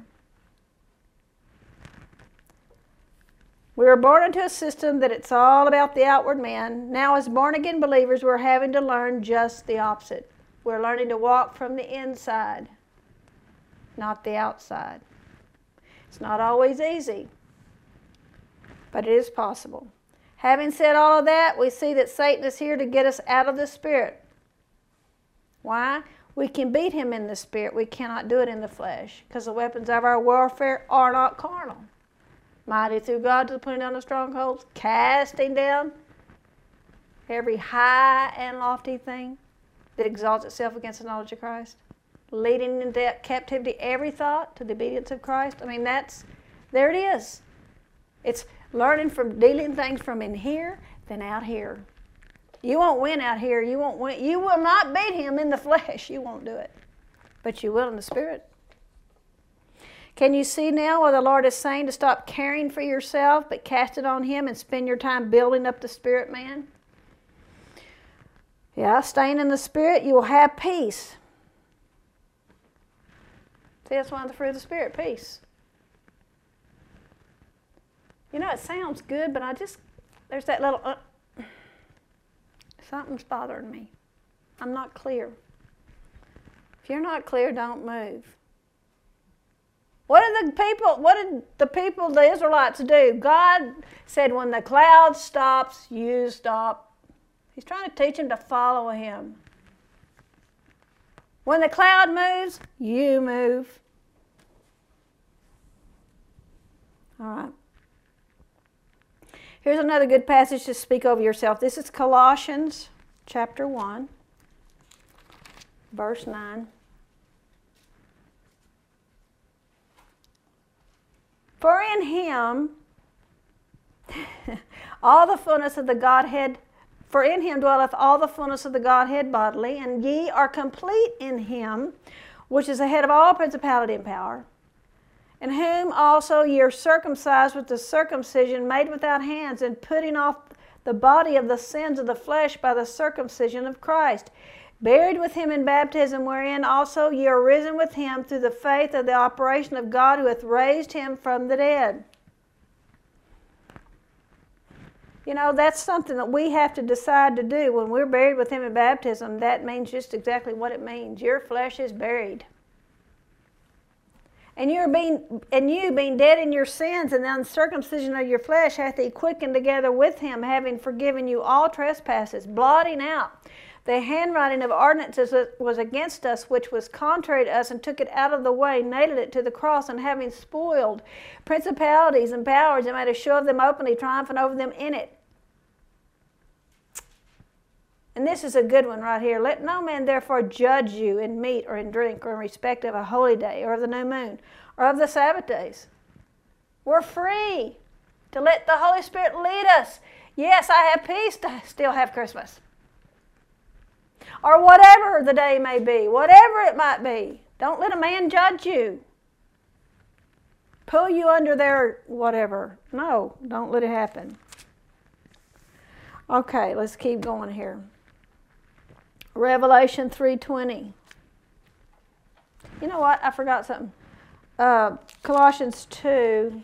Speaker 1: We were born into a system that it's all about the outward man. Now as born-again believers, we're having to learn just the opposite. We're learning to walk from the inside, not the outside. It's not always easy, but it is possible. Having said all of that, we see that Satan is here to get us out of the Spirit. Why? We can beat him in the Spirit. We cannot do it in the flesh, because the weapons of our warfare are not carnal. Mighty through God to the putting down of strongholds, casting down every high and lofty thing that exalts itself against the knowledge of Christ, leading into captivity every thought to the obedience of Christ. I mean, that's, there it is. It's learning from dealing things from in here than out here. You won't win out here. You won't win. You will not beat him in the flesh. You won't do it. But you will in the Spirit. Can you see now what the Lord is saying to stop caring for yourself, but cast it on him and spend your time building up the spirit man? Yeah, staying in the Spirit, you will have peace. See, that's one of the fruit of the Spirit, peace. You know, it sounds good, but I just, there's that little, uh, something's bothering me. I'm not clear. If you're not clear, don't move. What did the people, what did the people, the Israelites do? God said, when the cloud stops, you stop. He's trying to teach them to follow him. When the cloud moves, you move. All right. Here's another good passage to speak over yourself. This is Colossians chapter one, verse nine. For in him all the fullness of the Godhead, for in him dwelleth all the fullness of the Godhead bodily, and ye are complete in him, which is the head of all principality and power, in whom also ye are circumcised with the circumcision made without hands, and putting off the body of the sins of the flesh by the circumcision of Christ, buried with him in baptism, wherein also ye are risen with him through the faith of the operation of God, who hath raised him from the dead. You know, that's something that we have to decide to do. When we're buried with him in baptism, that means just exactly what it means. Your flesh is buried. And you're being, and you being dead in your sins, and the uncircumcision of your flesh hath he quickened together with him, having forgiven you all trespasses, blotting out the handwriting of ordinances that was against us, which was contrary to us, and took it out of the way, nailed it to the cross, and having spoiled principalities and powers, and made a show of them openly, triumphing over them in it. And this is a good one right here. Let no man therefore judge you in meat or in drink or in respect of a holy day or of the new moon or of the Sabbath days. We're free to let the Holy Spirit lead us. Yes, I have peace to still have Christmas. Or whatever the day may be, whatever it might be. Don't let a man judge you. Pull you under their whatever. No, don't let it happen. Okay, let's keep going here. Revelation three twenty. You know what? I forgot something. Uh, Colossians two.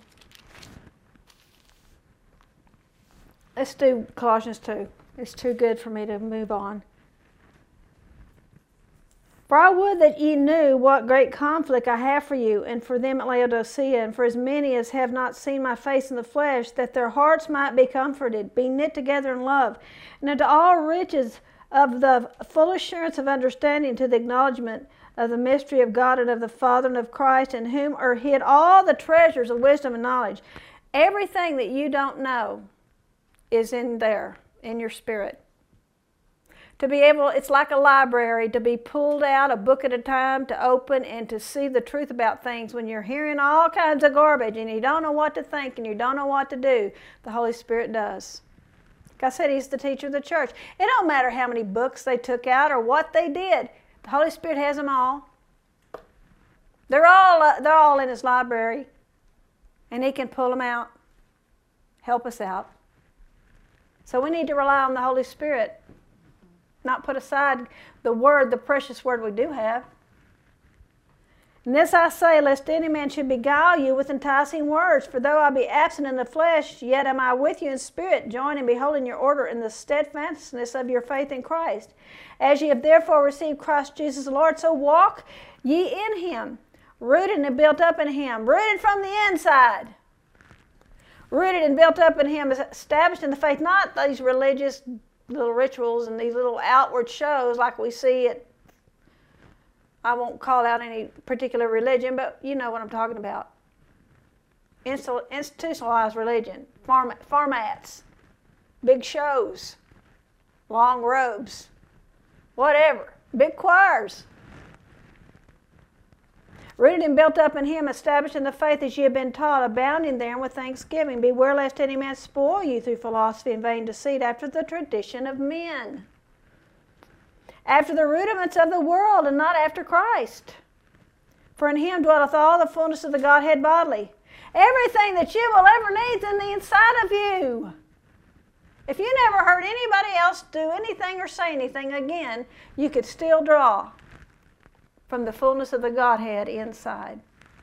Speaker 1: Let's do Colossians two. It's too good for me to move on. For I would that ye knew what great conflict I have for you, and for them at Laodicea, and for as many as have not seen my face in the flesh, that their hearts might be comforted, be knit together in love, and unto all riches of the full assurance of understanding, to the acknowledgement of the mystery of God and of the Father and of Christ, in whom are hid all the treasures of wisdom and knowledge. Everything that you don't know is in there, in your spirit. To be able, it's like a library, to be pulled out a book at a time, to open and to see the truth about things. When you're hearing all kinds of garbage and you don't know what to think and you don't know what to do, the Holy Spirit does. Like I said, he's the teacher of the church. It don't matter how many books they took out or what they did. The Holy Spirit has them all. They're all, uh, they're all in his library, and he can pull them out, help us out. So we need to rely on the Holy Spirit. not put aside the word, the precious word we do have. And this I say, lest any man should beguile you with enticing words. For though I be absent in the flesh, yet am I with you in spirit, joining and beholding your order in the steadfastness of your faith in Christ. As ye have therefore received Christ Jesus the Lord, so walk ye in him, rooted and built up in him, rooted from the inside. Rooted and built up in him, established in the faith, not these religious little rituals and these little outward shows like we see at, I won't call out any particular religion, but you know what I'm talking about. Institutionalized religion, form, formats, big shows, long robes, whatever, big choirs. Rooted and built up in him, established in the faith as ye have been taught, abounding therein with thanksgiving. Beware lest any man spoil you through philosophy and vain deceit, after the tradition of men, after the rudiments of the world, and not after Christ. For in him dwelleth all the fullness of the Godhead bodily. Everything that you will ever need is in the inside of you. If you never heard anybody else do anything or say anything again, you could still draw from the fullness of the Godhead inside.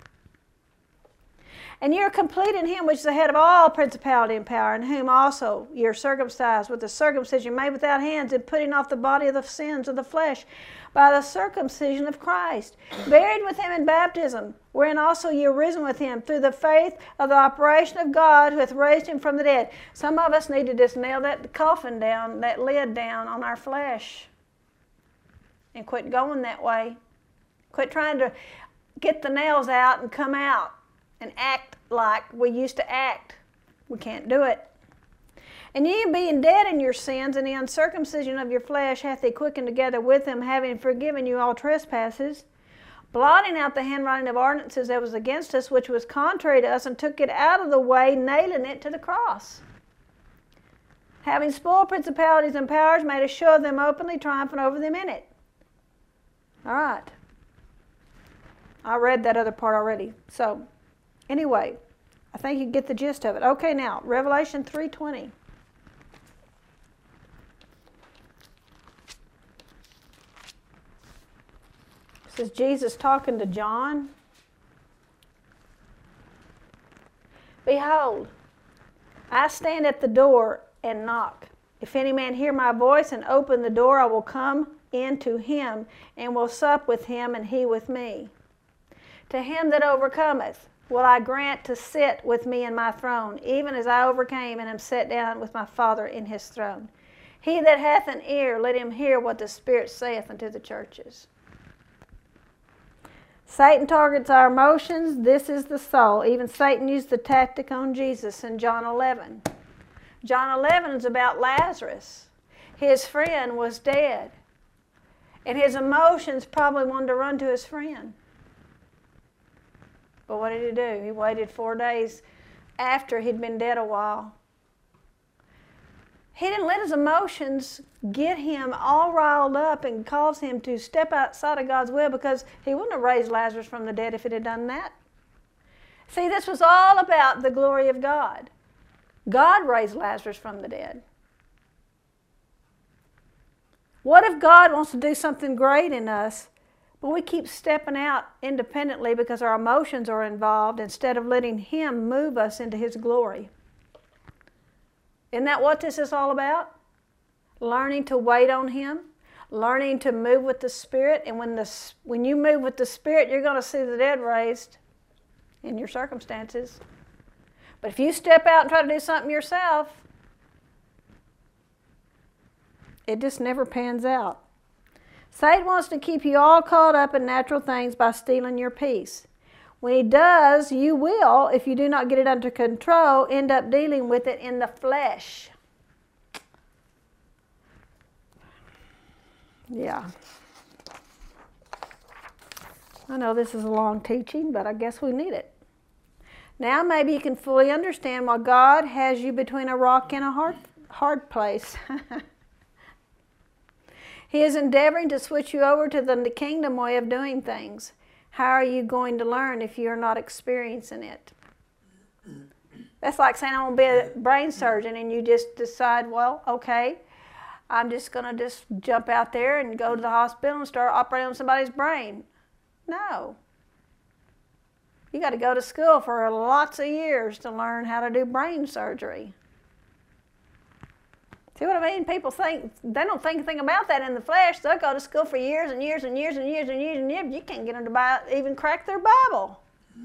Speaker 1: And ye are complete in him which is the head of all principality and power, in whom also ye are circumcised with the circumcision made without hands, and putting off the body of the sins of the flesh by the circumcision of Christ, buried with him in baptism, wherein also ye are risen with him through the faith of the operation of God who hath raised him from the dead. Some of us need to just nail that coffin down, that lid down on our flesh, and quit going that way. Quit trying to get the nails out and come out and act like we used to act. We can't do it. And ye being dead in your sins and the uncircumcision of your flesh hath he quickened together with him, having forgiven you all trespasses, blotting out the handwriting of ordinances that was against us, which was contrary to us, and took it out of the way, nailing it to the cross. Having spoiled principalities and powers, made a show of them openly, triumphing over them in it. All right. I read that other part already. So, anyway, I think you get the gist of it. Okay, now, Revelation three twenty. This is Jesus talking to John. Behold, I stand at the door and knock. If any man hear my voice and open the door, I will come in to him and will sup with him and he with me. To him that overcometh will I grant to sit with me in my throne, even as I overcame and am set down with my Father in his throne. He that hath an ear, let him hear what the Spirit saith unto the churches. Satan targets our emotions. This is the soul. Even Satan used the tactic on Jesus in John eleven. John eleven is about Lazarus. His friend was dead. And his emotions probably wanted to run to his friend. But what did he do? He waited four days after he'd been dead a while. He didn't let his emotions get him all riled up and cause him to step outside of God's will, because he wouldn't have raised Lazarus from the dead if it had done that. See, this was all about the glory of God. God raised Lazarus from the dead. What if God wants to do something great in us, but we keep stepping out independently because our emotions are involved instead of letting him move us into his glory? Isn't that what this is all about? Learning to wait on him, learning to move with the Spirit. And when, the, when you move with the Spirit, you're going to see the dead raised in your circumstances. But if you step out and try to do something yourself, it just never pans out. Satan wants to keep you all caught up in natural things by stealing your peace. When he does, you will, if you do not get it under control, end up dealing with it in the flesh. Yeah. I know this is a long teaching, but I guess we need it. Now maybe you can fully understand why God has you between a rock and a hard, hard place. He is endeavoring to switch you over to the kingdom way of doing things. How are you going to learn if you're not experiencing it? That's like saying, I want to be a brain surgeon, and you just decide, well, okay, I'm just going to just jump out there and go to the hospital and start operating on somebody's brain. No. You got to go to school for lots of years to learn how to do brain surgery. See what I mean? People think, they don't think anything about that in the flesh. They'll go to school for years and years and years and years and years and years. You can't get them to buy, even crack their Bible.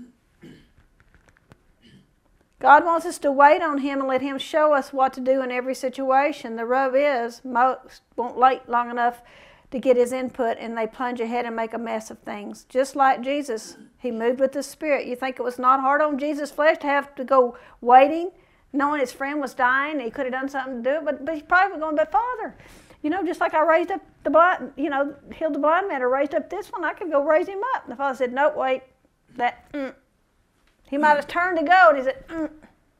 Speaker 1: God wants us to wait on Him and let Him show us what to do in every situation. The rub is, most won't wait long enough to get His input, and they plunge ahead and make a mess of things. Just like Jesus, He moved with the Spirit. You think it was not hard on Jesus' flesh to have to go waiting, knowing His friend was dying, and He could have done something to do it, but, but He's probably going, but Father, you know, just like I raised up the blind, you know, healed the blind man or raised up this one, I could go raise him up. And the Father said, nope, wait, that, mm. He might have turned to go, and He said, mm.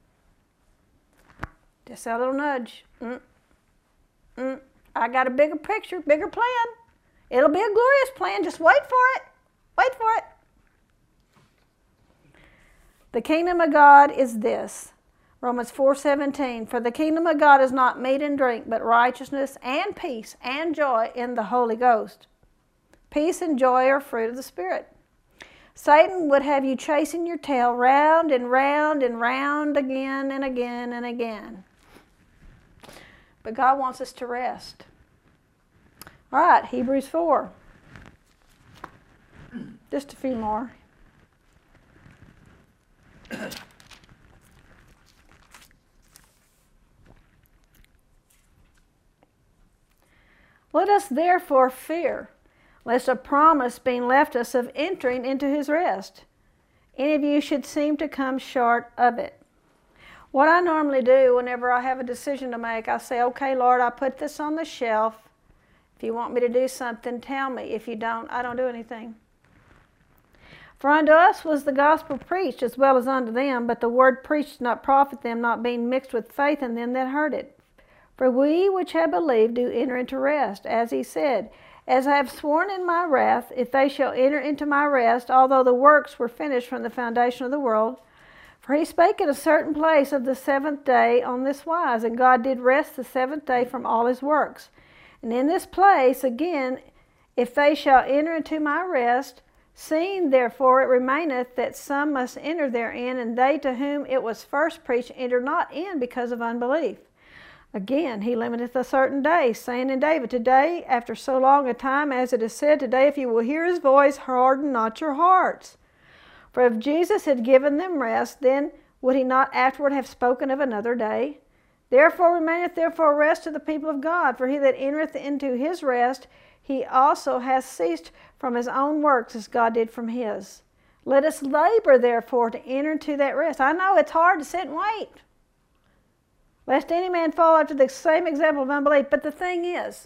Speaker 1: Just a little nudge. Mm. Mm. I got a bigger picture, bigger plan. It'll be a glorious plan. Just wait for it. Wait for it. The kingdom of God is this. Romans four seventeen. For the kingdom of God is not meat and drink, but righteousness and peace and joy in the Holy Ghost. Peace and joy are fruit of the Spirit. Satan would have you chasing your tail round and round and round again and again and again. But God wants us to rest. All right, Hebrews four. Just a few more. Let us therefore fear, lest a promise being left us of entering into His rest, any of you should seem to come short of it. What I normally do whenever I have a decision to make, I say, okay, Lord, I put this on the shelf. If you want me to do something, tell me. If you don't, I don't do anything. For unto us was the gospel preached as well as unto them, but the word preached did not profit them, not being mixed with faith in them that heard it. For we which have believed do enter into rest, as He said, as I have sworn in my wrath, if they shall enter into my rest, although the works were finished from the foundation of the world. For He spake in a certain place of the seventh day on this wise, and God did rest the seventh day from all His works. And in this place, again, if they shall enter into my rest, seeing therefore it remaineth that some must enter therein, and they to whom it was first preached enter not in because of unbelief. Again, He limiteth a certain day, saying in David, today, after so long a time, as it is said, today, if you will hear His voice, harden not your hearts. For if Jesus had given them rest, then would He not afterward have spoken of another day? Therefore remaineth therefore rest to the people of God, for he that entereth into His rest, he also hath ceased from his own works as God did from His. Let us labor therefore to enter into that rest. I know it's hard to sit and wait, lest any man fall after the same example of unbelief. But the thing is,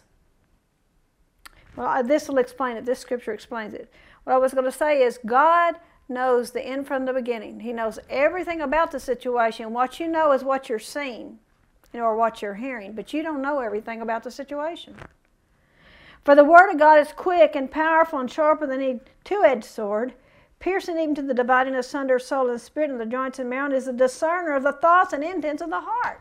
Speaker 1: well, this will explain it. This scripture explains it. What I was going to say is God knows the end from the beginning. He knows everything about the situation. What you know is what you're seeing, you know, or what you're hearing, but you don't know everything about the situation. For the word of God is quick and powerful and sharper than any two-edged sword, piercing even to the dividing asunder of soul and spirit and the joints and marrow, and is a discerner of the thoughts and intents of the heart.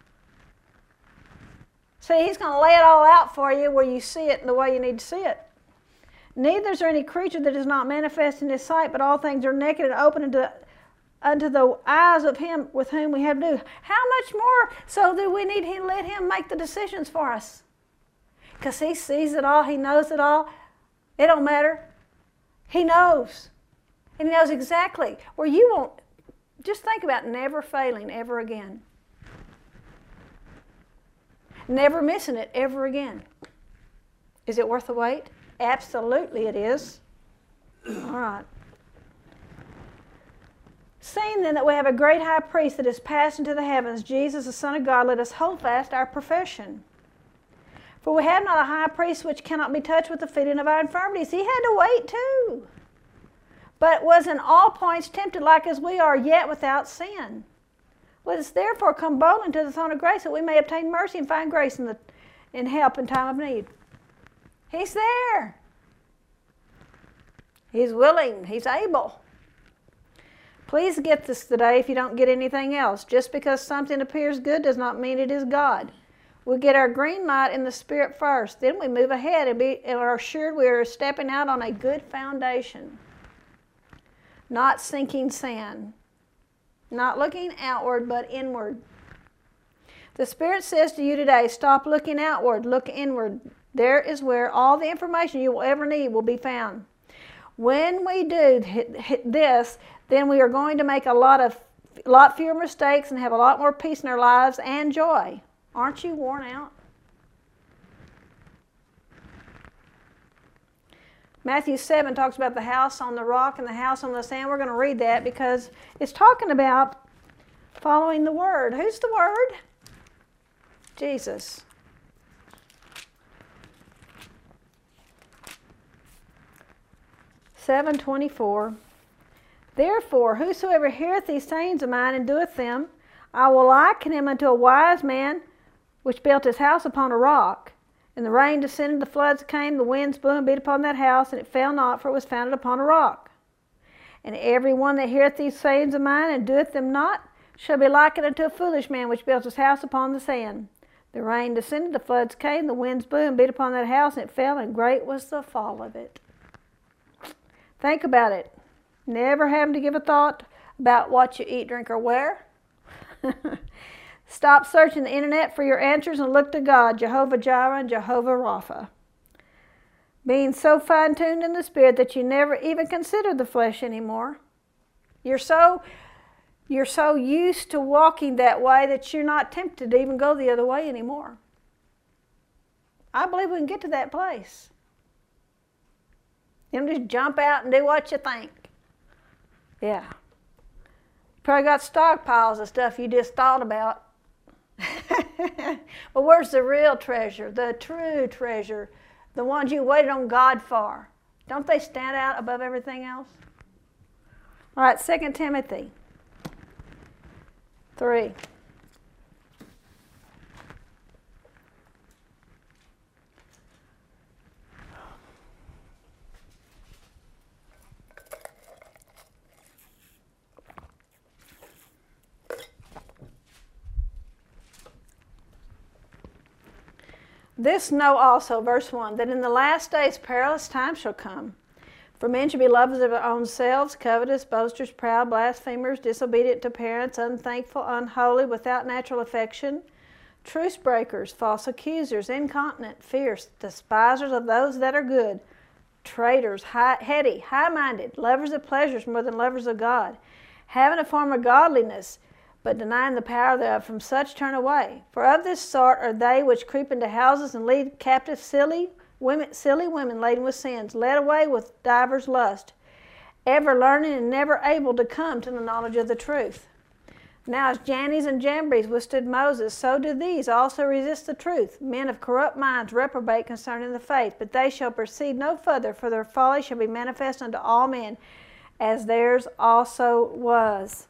Speaker 1: See, He's going to lay it all out for you where you see it in the way you need to see it. Neither is there any creature that is not manifest in His sight, but all things are naked and open unto, unto the eyes of Him with whom we have to do. How much more so do we need to let Him make the decisions for us? Because He sees it all. He knows it all. It don't matter. He knows. And He knows exactly where you won't. Just think about never failing ever again. Never missing it ever again. Is it worth the wait? Absolutely it is. All right. Seeing then that we have a great high priest that is passed into the heavens, Jesus the Son of God, let us hold fast our profession. For we have not a high priest which cannot be touched with the feeling of our infirmities. He had to wait too, but was in all points tempted like as we are, yet without sin. Let us therefore come boldly to the throne of grace, that we may obtain mercy and find grace in, the, in help in time of need. He's there. He's willing. He's able. Please get this today if you don't get anything else. Just because something appears good does not mean it is God. We get our green light in the Spirit first. Then we move ahead and, be, and are assured we are stepping out on a good foundation. Not sinking sand. Not looking outward, but inward. The Spirit says to you today, stop looking outward, look inward. There is where all the information you will ever need will be found. When we do this, then we are going to make a lot of, lot fewer mistakes and have a lot more peace in our lives and joy. Aren't you worn out? Matthew seven talks about the house on the rock and the house on the sand. We're going to read that because it's talking about following the Word. Who's the Word? Jesus. seven twenty-four. Therefore, whosoever heareth these sayings of mine and doeth them, I will liken him unto a wise man which built his house upon a rock. And the rain descended, the floods came, the winds blew and beat upon that house, and it fell not, for it was founded upon a rock. And every one that heareth these sayings of mine and doeth them not shall be likened unto a foolish man which built his house upon the sand. The rain descended, the floods came, the winds blew and beat upon that house, and it fell, and great was the fall of it. Think about it. Never having to give a thought about what you eat, drink, or wear. Stop searching the internet for your answers and look to God, Jehovah Jireh and Jehovah Rapha. Being so fine-tuned in the Spirit that you never even consider the flesh anymore. You're so, you're so used to walking that way that you're not tempted to even go the other way anymore. I believe we can get to that place. You don't just jump out and do what you think. Yeah. You probably got stockpiles of stuff you just thought about. But where's the real treasure, the true treasure, the ones you waited on God for? Don't they stand out above everything else? All right, Second Timothy three. This know also, verse one, that in the last days perilous times shall come. For men shall be lovers of their own selves, covetous, boasters, proud, blasphemers, disobedient to parents, unthankful, unholy, without natural affection, truce breakers, false accusers, incontinent, fierce, despisers of those that are good, traitors, high, heady, high-minded, lovers of pleasures more than lovers of God, having a form of godliness, but denying the power thereof. From such turn away. For of this sort are they which creep into houses and lead captive silly women, silly women laden with sins, led away with divers lust, ever learning and never able to come to the knowledge of the truth. Now as Jannes and Jambres withstood Moses, so do these also resist the truth. Men of corrupt minds reprobate concerning the faith, but they shall proceed no further, for their folly shall be manifest unto all men, as theirs also was.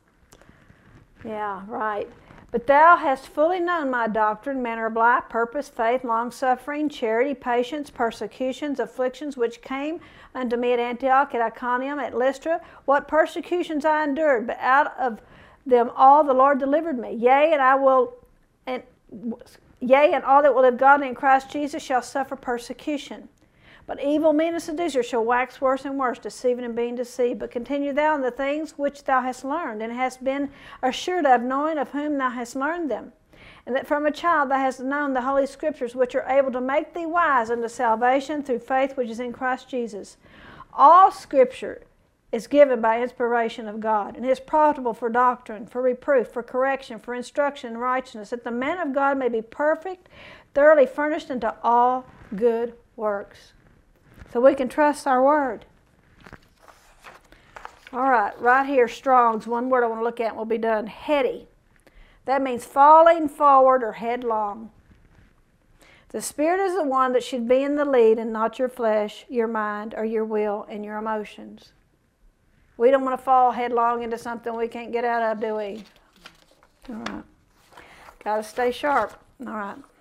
Speaker 1: Yeah, right. But thou hast fully known my doctrine, manner of life, purpose, faith, long-suffering, charity, patience, persecutions, afflictions, which came unto me at Antioch, at Iconium, at Lystra, what persecutions I endured, but out of them all the Lord delivered me. Yea, and I will, and yea, and all that will live godly in Christ Jesus shall suffer persecution. But evil men and seducers shall wax worse and worse, deceiving and being deceived. But continue thou in the things which thou hast learned, and hast been assured of, knowing of whom thou hast learned them. And that from a child thou hast known the Holy Scriptures, which are able to make thee wise unto salvation through faith which is in Christ Jesus. All Scripture is given by inspiration of God, and is profitable for doctrine, for reproof, for correction, for instruction in righteousness, that the man of God may be perfect, thoroughly furnished unto all good works. So we can trust our word. All right, right here, Strong's, one word I want to look at and we'll be done. Heady. That means falling forward or headlong. The Spirit is the one that should be in the lead and not your flesh, your mind, or your will and your emotions. We don't want to fall headlong into something we can't get out of, do we? All right. Got to stay sharp. All right.